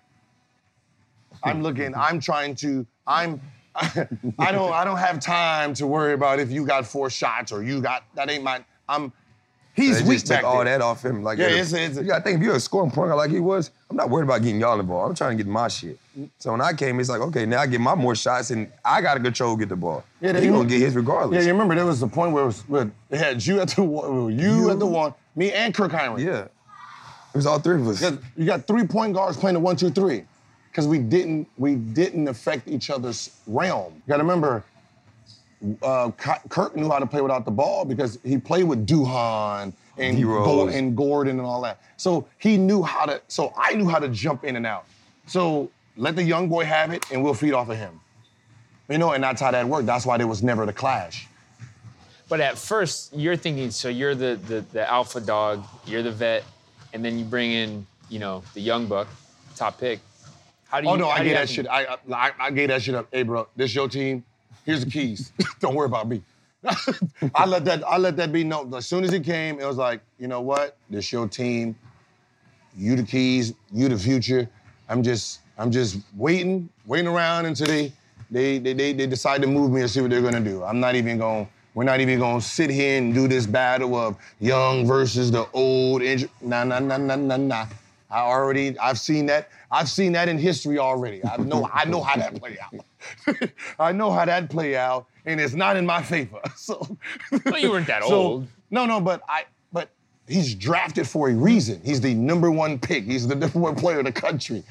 I'm looking, I'm trying to, I'm, I don't, I don't have time to worry about if you got four shots or you got, that ain't my, I'm, he's They weak just took back all there. that off him. Like, Yeah, if- it's- it's- you gotta think, if you're a scoring point guard like he was, I'm not worried about getting y'all the ball. I'm trying to get my shit. So when I came, it's like, okay, now I get my more shots and I gotta control, get the ball. Yeah, He they- gonna get his Yeah, regardless. you remember there was the point where it, was, where it had you at the one, it was you, You. at the one, me and Kirk Heinrich. Yeah. It was all three of us. Because you got three point guards playing the one, two, three. Because we didn't, we didn't affect each other's realm. You gotta remember, uh, Kirk knew how to play without the ball because he played with Duhan and, D-Rose. Go- and Gordon and all that. So he knew how to, so I knew how to jump in and out. So let the young boy have it and we'll feed off of him. You know, and that's how that worked. That's why there was never the clash. But at first, you're thinking, so you're the, the, the alpha dog, you're the vet, and then you bring in, you know, the young buck, top pick. How do you, Oh no, how I do you gave have that to- shit. I, I I gave that shit up. Hey, bro, this your team. Here's the keys. Don't worry about me. I let that I let that be known. As soon as he came, it was like, you know what? This your team. You the keys. You the future. I'm just I'm just waiting, waiting around until they they they they, they decide to move me and see what they're gonna do. I'm not even going. We're not even gonna sit here and do this battle of young versus the old. Inju- nah, nah, nah, nah, nah, nah. I already, I've seen that. I've seen that in history already. I know, I know how that play out. I know how that play out, and it's not in my favor. So, Well, you weren't that so, old. No, no, but I, but he's drafted for a reason. He's the number one pick. He's the number one player in the country.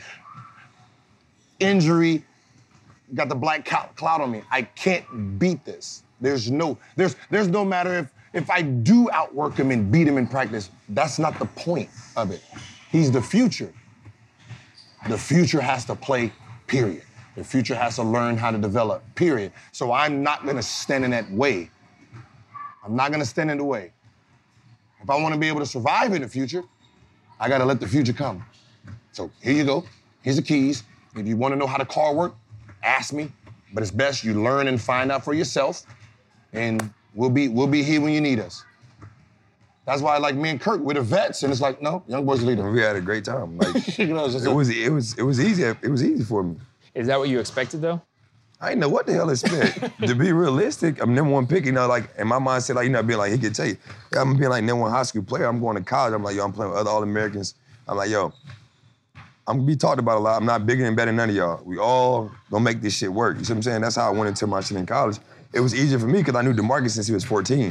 Injury, got the black cloud on me. I can't beat this. There's no, there's, there's no matter if, if I do outwork him and beat him in practice. That's not the point of it. He's the future. The future has to play, period. The future has to learn how to develop, period. So I'm not gonna stand in that way. I'm not gonna stand in the way. If I wanna be able to survive in the future, I gotta let the future come. So here you go. Here's the keys. If you wanna know how the car works, ask me. But it's best you learn and find out for yourself. And we'll be, we'll be here when you need us. That's why, like, me and Kirk, we're the vets, and it's like, no, young boys leader. We had a great time. Like, You know, it's just it a- was it was it was easy. It was easy for me. Is that what you expected, though? I didn't know what the hell to expect. To be realistic, I'm number one pick, you know, like, in my mindset, like, you know, being like, he could tell you, I'm being like number one high school player, I'm going to college, I'm like, yo, I'm playing with other All-Americans. I'm like, yo, I'm gonna be talked about a lot. I'm not bigger and better than none of y'all. We all gonna make this shit work. You see what I'm saying? That's how I went into my shit in college. It was easier for me because I knew DeMarcus since he was fourteen.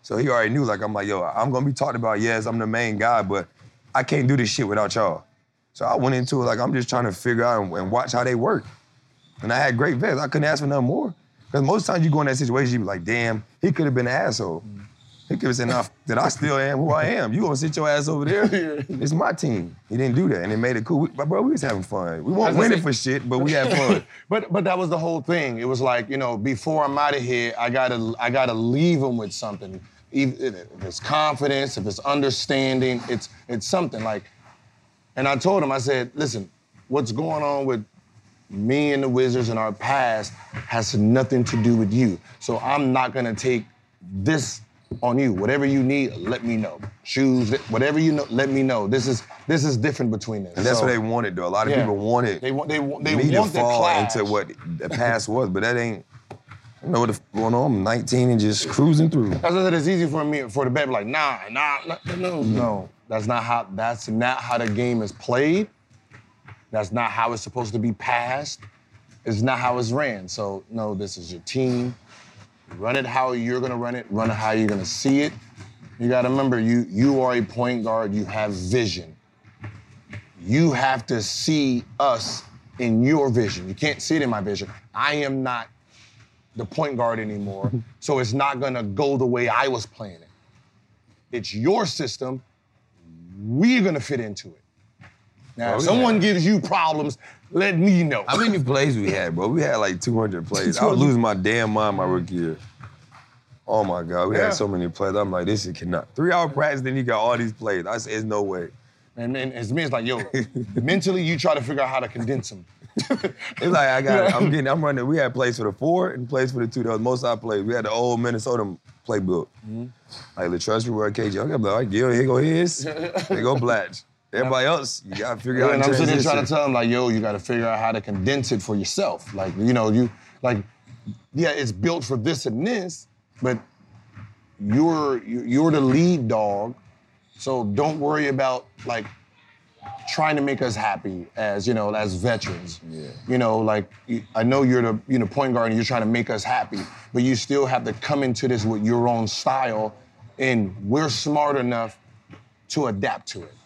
So he already knew, like, I'm like, yo, I'm gonna be talked about, yes, I'm the main guy, but I can't do this shit without y'all. So I went into it like, I'm just trying to figure out and, and watch how they work. And I had great vets. I couldn't ask for nothing more. Because most times you go in that situation, you be like, damn, he could have been an asshole. Mm. He could have said, nah, that I still am who I am. You gonna sit your ass over there? It's my team. He didn't do that, and it made it cool. We, but bro, we was having fun. We weren't winning for shit, but we had fun. but but that was the whole thing. It was like, you know, before I'm out of here, I gotta I gotta leave him with something. If it's confidence, if it's understanding, it's it's something like. And I told him, I said, listen, what's going on with me and the Wizards in our past has nothing to do with you. So I'm not gonna take this on you. Whatever you need, let me know. Shoes, whatever you know, let me know. This is this is different between us. And that's so, what they wanted, though. A lot of yeah, people wanted they want they want they me want to fall clash. into what the past was, but that ain't. I know what the f going on. I'm nineteen and just cruising through. That's what I said. It's easy for me for the bet, like nah, nah, nah, no, no. That's not how. That's not how the game is played. That's not how it's supposed to be passed. It's not how it's ran. So no, this is your team. Run it how you're gonna run it. Run it how you're gonna see it. You gotta remember, you you are a point guard. You have vision. You have to see us in your vision. You can't see it in my vision. I am not the point guard anymore, so it's not gonna go the way I was playing it. It's your system. We're gonna fit into it. Now, if someone gives you problems, let me know. How many plays we had, bro? We had like two hundred plays. I was losing my damn mind my rookie year. Oh my God, we Yeah. had so many plays. I'm like, this shit cannot. Three hour practice, then you got all these plays. I said, there's no way. And, and as me, it's like, yo, mentally, you try to figure out how to condense them. It's like I got, I'm getting, I'm running. We had plays for the four and plays for the two. That was most of our plays. We had the old Minnesota playbook. Mm-hmm. Like LaTrusty, Roy, K J. I'm like, all right, Gil, here go his. Here go Blatch. Everybody else, you gotta figure Yeah, out. and I'm sitting there transition. trying to tell them, like, yo, you gotta figure out how to condense it for yourself. Like, you know, you, like, yeah, it's built for this and this, but you're you're the lead dog, so don't worry about, like, trying to make us happy as, you know, as veterans. Yeah. You know, like, I know you're the, you know, point guard and you're trying to make us happy, but you still have to come into this with your own style, and we're smart enough to adapt to it.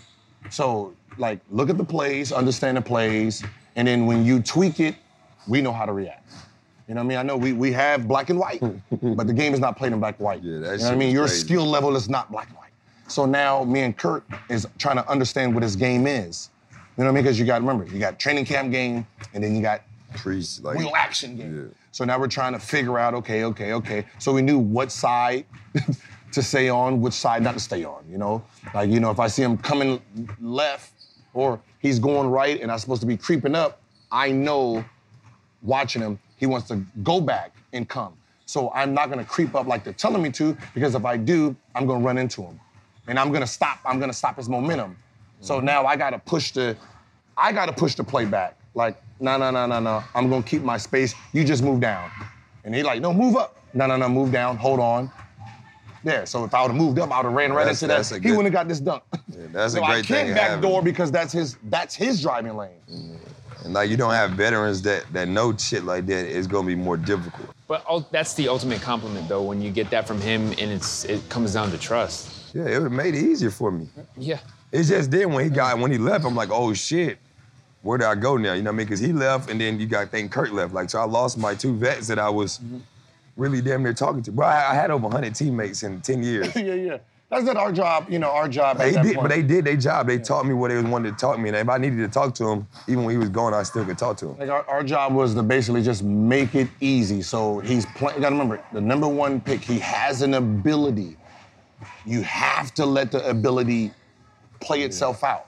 So, like, look at the plays, understand the plays, and then when you tweak it, we know how to react. You know what I mean? I know we we have black and white, but the game is not played in black and white. Yeah, that you know shit what I mean? was Your crazy. skill level is not black and white. So now me and Kurt is trying to understand what his game is. You know what I mean? Because you got to remember, you got training camp game, and then you got Priest, like, real action game. Yeah. So now we're trying to figure out, okay, okay, okay. So we knew what side to stay on, which side not to stay on, you know? Like, you know, if I see him coming left or he's going right and I'm supposed to be creeping up, I know, watching him, he wants to go back and come. So I'm not gonna creep up like they're telling me to, because if I do, I'm gonna run into him. And I'm gonna stop, I'm gonna stop his momentum. So now I gotta push the, I gotta push the play back. Like, no, no, no, no, no, I'm gonna keep my space, you just move down. And he like, no, move up. No, no, no, move down, hold on. There, so if I would've moved up, I would've ran right That's- into that's that. a He good- wouldn't have got this dunk. Yeah, that's a so great I thing can't to have. backdoor because that's his, that's his driving lane. And like, you don't have veterans that that know shit like that. It's gonna be more difficult. But ul- that's the ultimate compliment, though, when you get that from him, and it's it comes down to trust. Yeah, it would have made it easier for me. Yeah. It's just then when he got when he left, I'm like, oh shit, where do I go now? You know what I mean? Because he left, and then you got to think Kurt left. Like, so I lost my two vets that I was really damn near talking to. Bro, I, I had over one hundred teammates in ten years. yeah, yeah. That's not our job, you know, our job at They that did, point. but they did their job. They taught me what they wanted to talk to me, and if I needed to talk to him, even when he was gone, I still could talk to him. Like our, our job was to basically just make it easy. So he's playing, you gotta remember, the number one pick, he has an ability. You have to let the ability play itself out.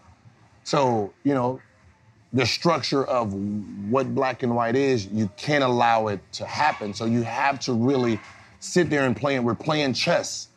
So, you know, the structure of what black and white is, you can't allow it to happen. So you have to really sit there and play it. We're playing chess.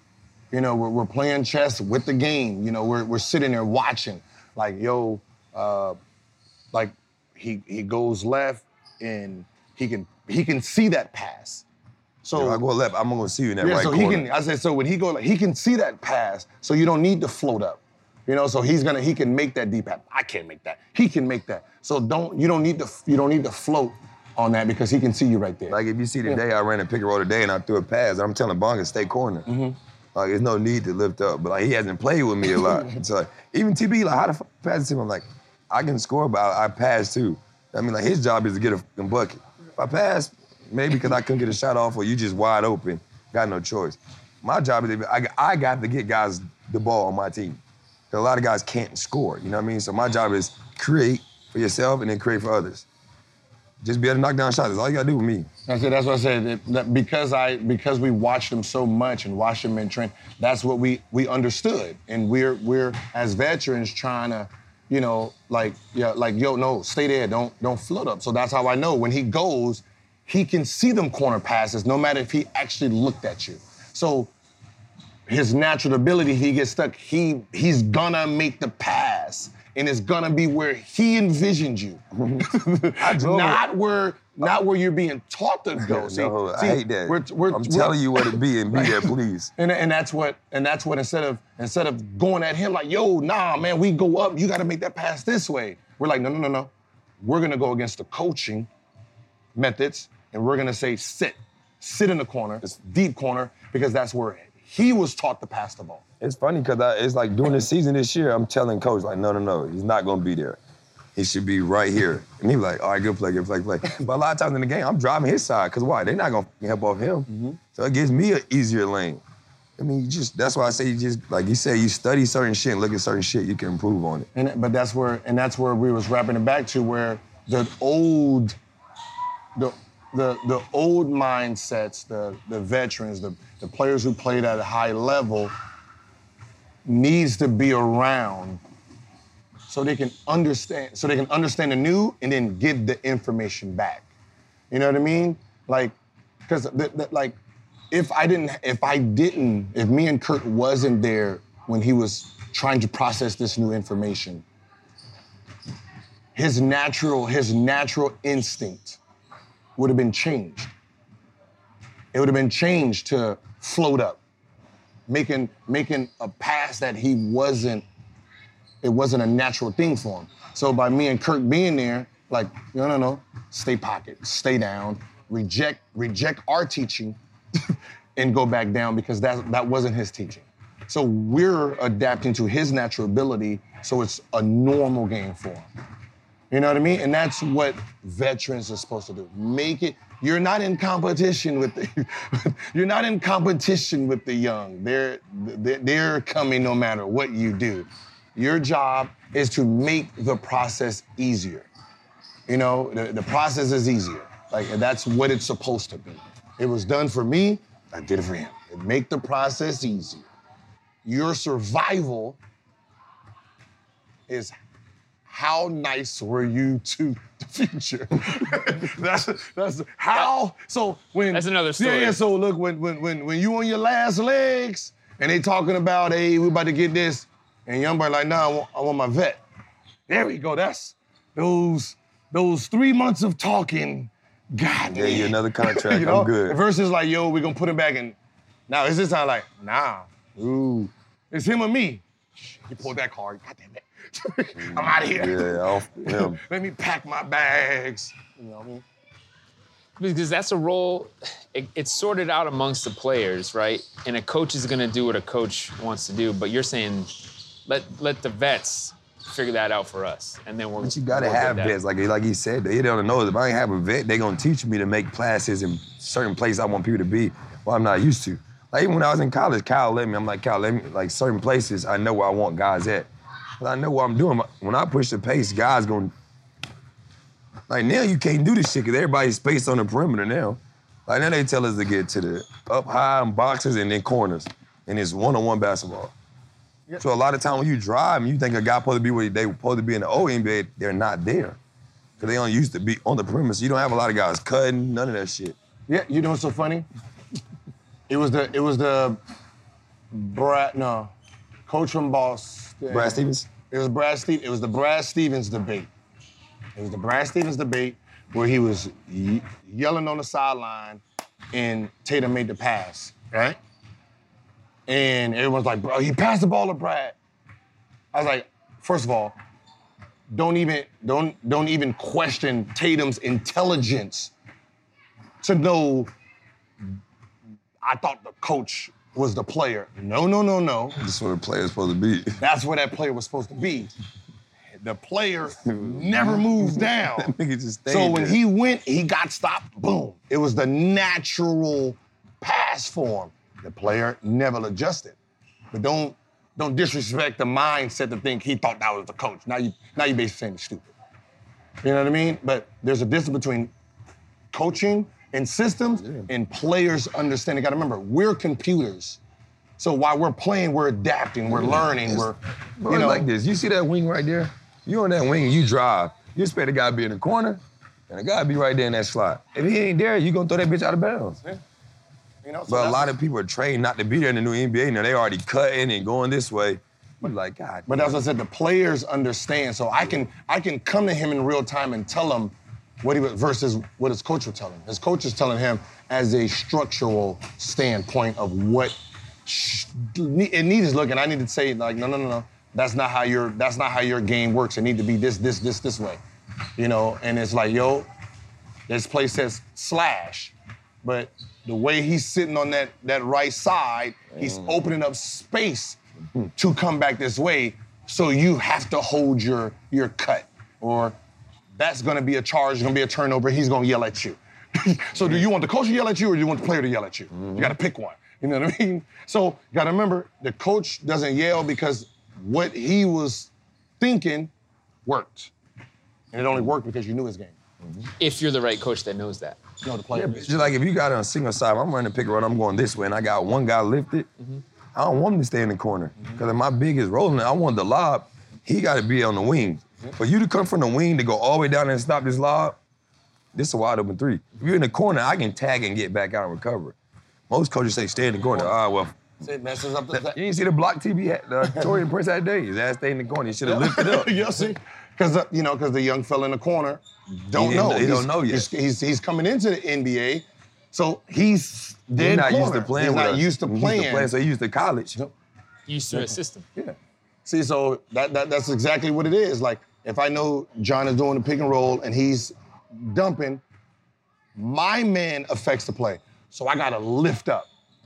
You know, we're, we're playing chess with the game. You know, we're, we're sitting there watching. Like, yo, uh, like he he goes left and he can he can see that pass. So If I go left, I'm gonna see you in that yeah, right so corner. he can. I said, so when he go, he can see that pass, so you don't need to float up. You know, so he's gonna, he can make that deep pass. I can't make that. He can make that. So don't, you don't need to, you don't need to float. on that because he can see you right there. Like if you see the day I ran a pick and roll today and I threw a pass, I'm telling Bonga stay corner. Mm-hmm. Like there's no need to lift up, but like he hasn't played with me a lot. So like, even T B, like how the fuck pass to him? I'm like, I can score, but I, I pass too. I mean, like his job is to get a fucking bucket. If I pass, maybe because I couldn't get a shot off, or you just wide open, got no choice. My job is to, I, I got to get guys the ball on my team. A lot of guys can't score, you know what I mean? So my job is create for yourself and then create for others. Just be able to knock down shots. That's all you gotta do with me. That's it. That's what I said. That, that because I because we watched him so much and watched him in train, that's what we we understood. And we're we're as veterans trying to, you know, like yeah, like yo, no, stay there. Don't don't float up. So that's how I know when he goes, he can see them corner passes, no matter if he actually looked at you. So his natural ability, he gets stuck, he he's gonna make the pass. And it's gonna be where he envisioned you. not where not where you're being taught to go. See, no, see, I hate that. We're, we're, I'm we're, telling you what it be and be there, please. And, and that's what and that's what instead of instead of going at him like, yo, nah, man, we go up, you gotta make that pass this way. We're like, no, no, no, no. We're gonna go against the coaching methods, and we're gonna say sit. Sit in the corner, it's deep corner, because that's where he was taught to pass the ball. It's funny because it's like during the season this year, I'm telling coach, like, no, no, no, he's not gonna be there. He should be right here. And he was like, all right, good play, good play, play. But a lot of times in the game, I'm driving his side, because why? They're not gonna help off him. Mm-hmm. So it gives me an easier lane. I mean, you just, that's why I say you just, like you said, you study certain shit and look at certain shit, you can improve on it. And, but that's where, and that's where we was wrapping it back to, where the old, the, the, the old mindsets, the, the veterans, the, the players who played at a high level, needs to be around so they can understand, so they can understand the new and then give the information back. You know what I mean? Like, because like, if I didn't, if I didn't, if me and Kurt wasn't there when he was trying to process this new information, his natural, his natural instinct would have been changed. It would have been changed to float up. Making making a pass that he wasn't, it wasn't a natural thing for him. So by me and Kirk being there, like, no, no, no, stay pocket, stay down, reject, reject our teaching and go back down, because that, that wasn't his teaching. So we're adapting to his natural ability, so it's a normal game for him. You know what I mean? And that's what veterans are supposed to do. Make it, you're not in competition with the, you're not in competition with the young. They're, they're coming no matter what you do. Your job is to make the process easier. You know, the, the process is easier. Like, that's what it's supposed to be. It was done for me, I did it for him. Make the process easier. Your survival is how nice were you to the future? that's that's how. So when that's another story. Yeah, yeah. So look, when when when when you on your last legs and they talking about, hey, we about to get this, and young boy like, nah, I want, I want my vet. There we go. That's those those three months of talking. God, yeah, you another contract. you know? I'm good. Versus like, yo, we gonna put him back in. Now it's this time like, nah, ooh, it's him or me. He pulled that card. God damn it. I'm out of here. Yeah, off him. Let me pack my bags. You know what I mean? Because that's a role, it, it's sorted out amongst the players, right? And a coach is gonna do what a coach wants to do, but you're saying, let let the vets figure that out for us, and then we're. But you gotta have vets, like like he said. They don't know if I ain't have a vet, they gonna teach me to make passes in certain places I want people to be. Well, I'm not used to. Like even when I was in college, Kyle let me. I'm like, Kyle, let me. Like certain places, I know where I want guys at. But I know what I'm doing. When I push the pace, guys gonna. Like now, you can't do this shit because everybody's spaced on the perimeter now. Like now, they tell us to get to the up high and boxes and then corners, and it's one-on-one basketball. Yep. So a lot of time when you drive, and you think a guy supposed to be where they supposed to be in the old N B A, they're not there. Because they don't used to be on the perimeter. So you don't have a lot of guys cutting, none of that shit. Yeah, you know what's so funny? It was the, it was the, Brad, no, coach from Boss. Brad Stevens? It was Brad Stevens, it was the Brad Stevens debate. It was the Brad Stevens debate where he was ye- yelling on the sideline and Tatum made the pass, right? And everyone's like, bro, he passed the ball to Brad. I was like, first of all, don't even don't don't even question Tatum's intelligence to know. I thought the coach was the player. No, no, no, no. This is what a player's supposed to be. That's where that player was supposed to be. The player never moves down. That nigga just stayed So when there. he went, he got stopped. Boom. It was the natural pass for him. The player never adjusted. But don't don't disrespect the mindset to think he thought that was the coach. Now you now you basically saying he's stupid. You know what I mean? But there's a difference between coaching and systems yeah. and players understanding. Gotta remember, we're computers. So while we're playing, we're adapting, we're learning, it's, we're, bro, you know. like this. You see that wing right there? You on that wing and you drive. You expect a guy to be in the corner and a guy be right there in that slot. If he ain't there, you gonna throw that bitch out of bounds. Yeah. You know, so but a lot of people are trained not to be there in the new N B A. Now they already cutting and going this way. But like, God. But as I said, the players understand. So I can I can come to him in real time and tell him what he was versus what his coach would tell him. His coach is telling him as a structural standpoint of what sh- it needs look. And I need to say like, no, no, no, no. That's not how your that's not how your game works. It need to be this, this, this, this way. You know, and it's like, yo, this play says slash, but the way he's sitting on that that right side, he's mm. opening up space mm. to come back this way. So you have to hold your your cut, or that's gonna be a charge, gonna be a turnover, he's gonna yell at you. So do you want the coach to yell at you or do you want the player to yell at you? Mm-hmm. You gotta pick one, you know what I mean? So you gotta remember, the coach doesn't yell because what he was thinking worked. And it only worked because you knew his game. Mm-hmm. If you're the right coach that knows that. You know the player. Yeah, just like if you got it on a single side, I'm running pick and roll, I'm going this way, and I got one guy lifted, mm-hmm. I don't want him to stay in the corner. Because mm-hmm. if my big is rolling, I want the lob, he gotta be on the wing. For you to come from the wing to go all the way down and stop this lob, this is a wide open three. If you're in the corner, I can tag and get back out and recover. Most coaches say stay in the corner. Ah, well. So it messes up the... You didn't see the block T V had, uh, Torian Prince that day. His ass stayed in the corner. He should have lifted up. Yeah, see? Because, uh, you know, because the young fella in the corner don't he know. He don't know yet. He's, he's, he's coming into the N B A, so he's dead He's not corner. used to playing He's with not us. used to He's playing. Used to play, so he used to college. Used to a system. Yeah. See, so that, that that's exactly what it is. Like, if I know John is doing the pick and roll and he's dumping, my man affects the play. So I gotta lift up.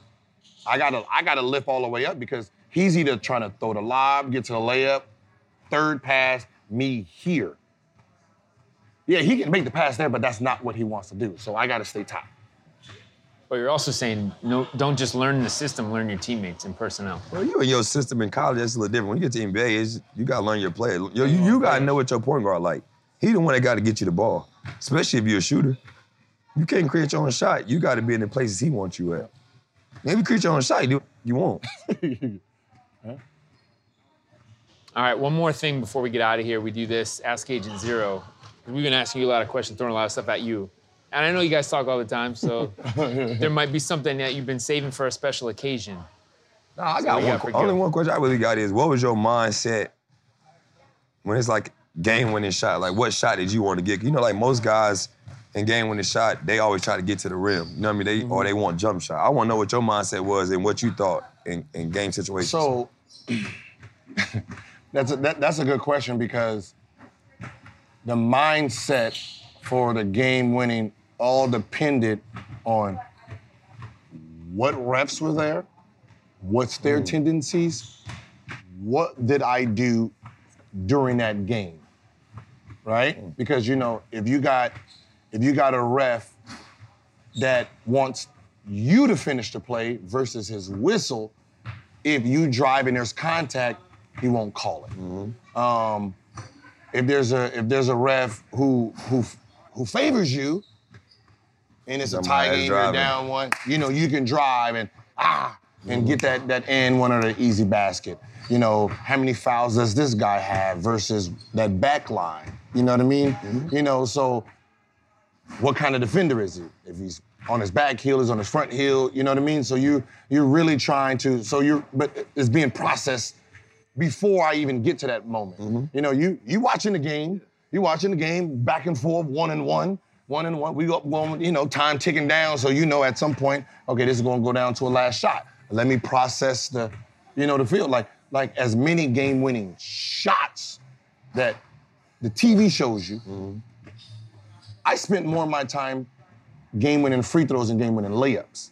I gotta I gotta lift all the way up because he's either trying to throw the lob, get to the layup, third pass, me here. Yeah, he can make the pass there, but that's not what he wants to do. So I gotta stay top. But you're also saying, no, don't just learn the system, learn your teammates and personnel. Well, you and your system in college, that's a little different. When you get to N B A, it's, you gotta learn your play. You, you, you gotta know what your point guard like. He the one that gotta get you the ball, especially if you're a shooter. You can't create your own shot. You gotta be in the places he wants you at. Maybe create your own shot, you, you won't. All right, one more thing before we get out of here. We do this, Ask Agent Zero. We've been asking you a lot of questions, throwing a lot of stuff at you. And I know you guys talk all the time, so there might be something that you've been saving for a special occasion. Nah, I got so one. Only one question I really got is, what was your mindset when it's like game-winning shot? Like, what shot did you want to get? You know, like most guys in game-winning shot, they always try to get to the rim. You know what I mean? They, mm-hmm. Or they want jump shot. I want to know what your mindset was and what you thought in, in game situations. So that's a, that, that's a good question because the mindset for the game-winning all depended on what refs were there, what's their mm. tendencies, what did I do during that game, right? Mm. Because, you know, if you got if you got a ref that wants you to finish the play versus his whistle, if you drive and there's contact, he won't call it. Mm-hmm. Um, if there's a if there's a ref who who who favors you, and it's Somebody a tie game, you're down one, you know, you can drive and ah, and mm-hmm. get that that and one or the easy basket. You know, how many fouls does this guy have versus that back line? You know what I mean? Mm-hmm. You know, so what kind of defender is he? If he's on his back heel, is on his front heel, you know what I mean? So you you're really trying to, so you're, but it's being processed before I even get to that moment. Mm-hmm. You know, you you watching the game, you watching the game back and forth, one and one. One and one, we go, well, you know, time ticking down, so you know at some point, okay, this is gonna go down to a last shot. Let me process the, you know, the field. Like, like as many game-winning shots that the T V shows you. Mm-hmm. I spent more of my time game-winning free throws and game-winning layups.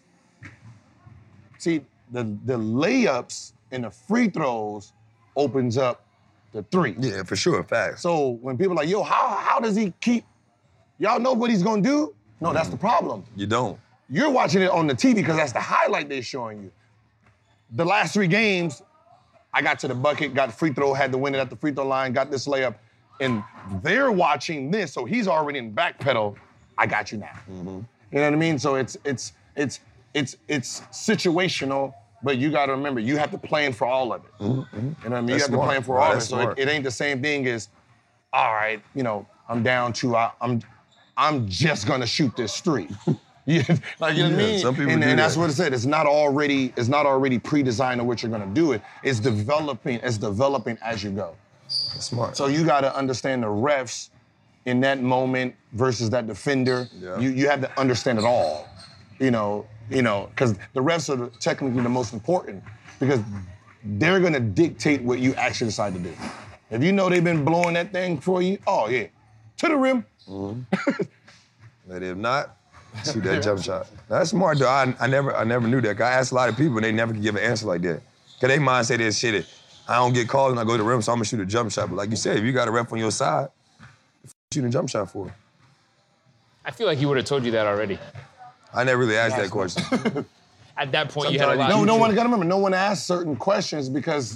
See, the, the layups and the free throws opens up the three. Yeah, for sure, facts. So when people are like, yo, how, how does he keep, y'all know what he's gonna do? No, that's the problem. You don't. You're watching it on the T V because that's the highlight they're showing you. The last three games, I got to the bucket, got the free throw, had to win it at the free throw line, got this layup, and they're watching this, so he's already in backpedal. I got you now. Mm-hmm. You know what I mean? So it's it's it's it's it's situational, but you got to remember you have to plan for all of it. Mm-hmm. You know what I mean? That's you have smart. to plan for Wow, all of it. that's So it, smart. it ain't the same thing as, all right, you know, I'm down two. I, I'm I'm just gonna shoot this three. Yeah, like you know what I Yeah, mean? some people and, do and that's that. what it said. It's not already, it's not already pre-designed on what you're gonna do it. It's developing, it's developing as you go. That's smart. So you gotta understand the refs in that moment versus that defender. Yeah. You you have to understand it all. You know, you know, because the refs are the, technically the most important because they're gonna dictate what you actually decide to do. If you know they've been blowing that thing for you, oh yeah, to the rim. Mm-hmm. But if not, shoot that jump shot. That's smart though. I, I never I never knew that. I asked a lot of people and they never could give an answer like that. Cause they mind say this shit. I don't get called when I go to the rim, so I'm gonna shoot a jump shot. But like you said, if you got a ref on your side, shoot a jump shot for it. I feel like he would have told you that already. I never really asked that question. At that point, you had a lot. No, no one gotta remember, no one asked certain questions because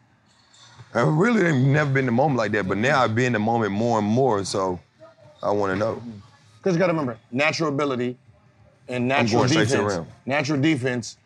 I really ain't never been in the moment like that, but now I be in the moment more and more, so I wanna know. Because you gotta remember, natural ability and natural going straight to the defense. rim. Natural defense.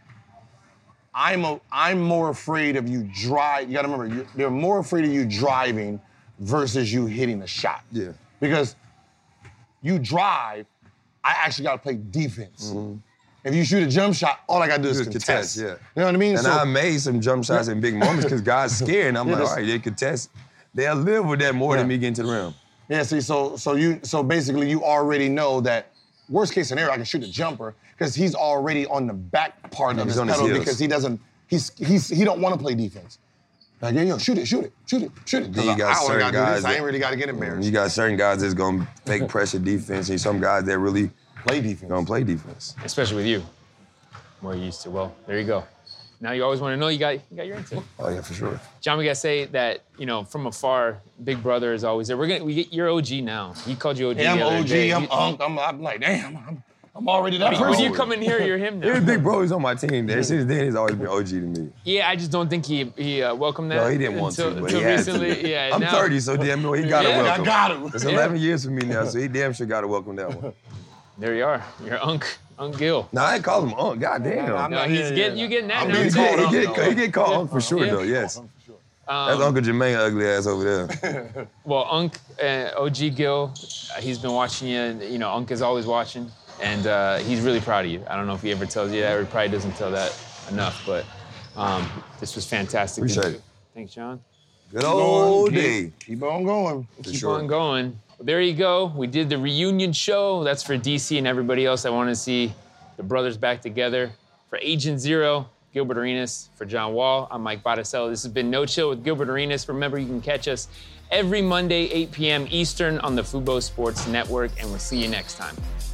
I'm a, I'm more afraid of you drive. You gotta remember, you, they're more afraid of you driving versus you hitting a shot. Yeah. Because you drive, I actually gotta play defense. Mm-hmm. If you shoot a jump shot, all I gotta do is Just contest. contest, yeah. You know what I mean? And So- I made some jump shots in big moments because God's scared. And I'm Yeah, like, this- all right, they contest. They'll live with that more Yeah. than me getting to the rim. Yeah, see, so so you so basically you already know that worst case scenario, I can shoot a jumper because he's already on the back part of He's his on his pedal heels. because he doesn't he's he's he don't want to play defense. Like, yeah, yo, shoot it, shoot it, shoot it, shoot it. Then you I got don't certain gotta do guys this. I that- ain't really gotta get embarrassed. You got certain guys that's gonna fake pressure defense, and some guys that really Play defense. gonna play defense. Especially with you. More used to. Well, there you go. Now you always want to know you got you got your answer. Oh yeah, for sure. John, we gotta say that, you know, from afar, Big Brother is always there. We're gonna we get you're O G now. He called you O G. Yeah, I'm the other O G, day. I'm You- Unk, I'm, I'm like, damn, I'm, I'm already that When person. you come in here, you're him His now. big bro is on my team. Since then, he's always been O G to me. Yeah, I just don't think he he uh, welcomed that. No, he didn't want until, to, but until he had recently. to. Yeah, I'm now, thirty, so damn no, he gotta Yeah, I welcome. I got him. It's Yeah. eleven years for me now, so he damn sure gotta welcome that one. There you are. You're Unk Unk Gill. Nah, I ain't call him Unc. God damn. I'm No, not- he's yeah, getting yeah, you getting that I'm now being too. He called get, Unc, he get, though. he get called Unc for sure, Yeah. though, yes. Um, That's Uncle Jermaine ugly ass over there. Well, Unk, uh, O G Gill, uh, he's been watching you. You know, Unk is always watching, and uh, he's really proud of you. I don't know if he ever tells you that, or he probably doesn't tell that enough, but um, this was fantastic. Appreciate it. Thanks, John. Good old Keep- day. Keep on going. Keep sure. on going. Well, there you go. We did the reunion show. That's for D C and everybody else that want to see the brothers back together. For Agent Zero, Gilbert Arenas. For John Wall, I'm Mike Botticello. This has been No Chill with Gilbert Arenas. Remember, you can catch us every Monday, eight p.m. Eastern on the Fubo Sports Network, and we'll see you next time.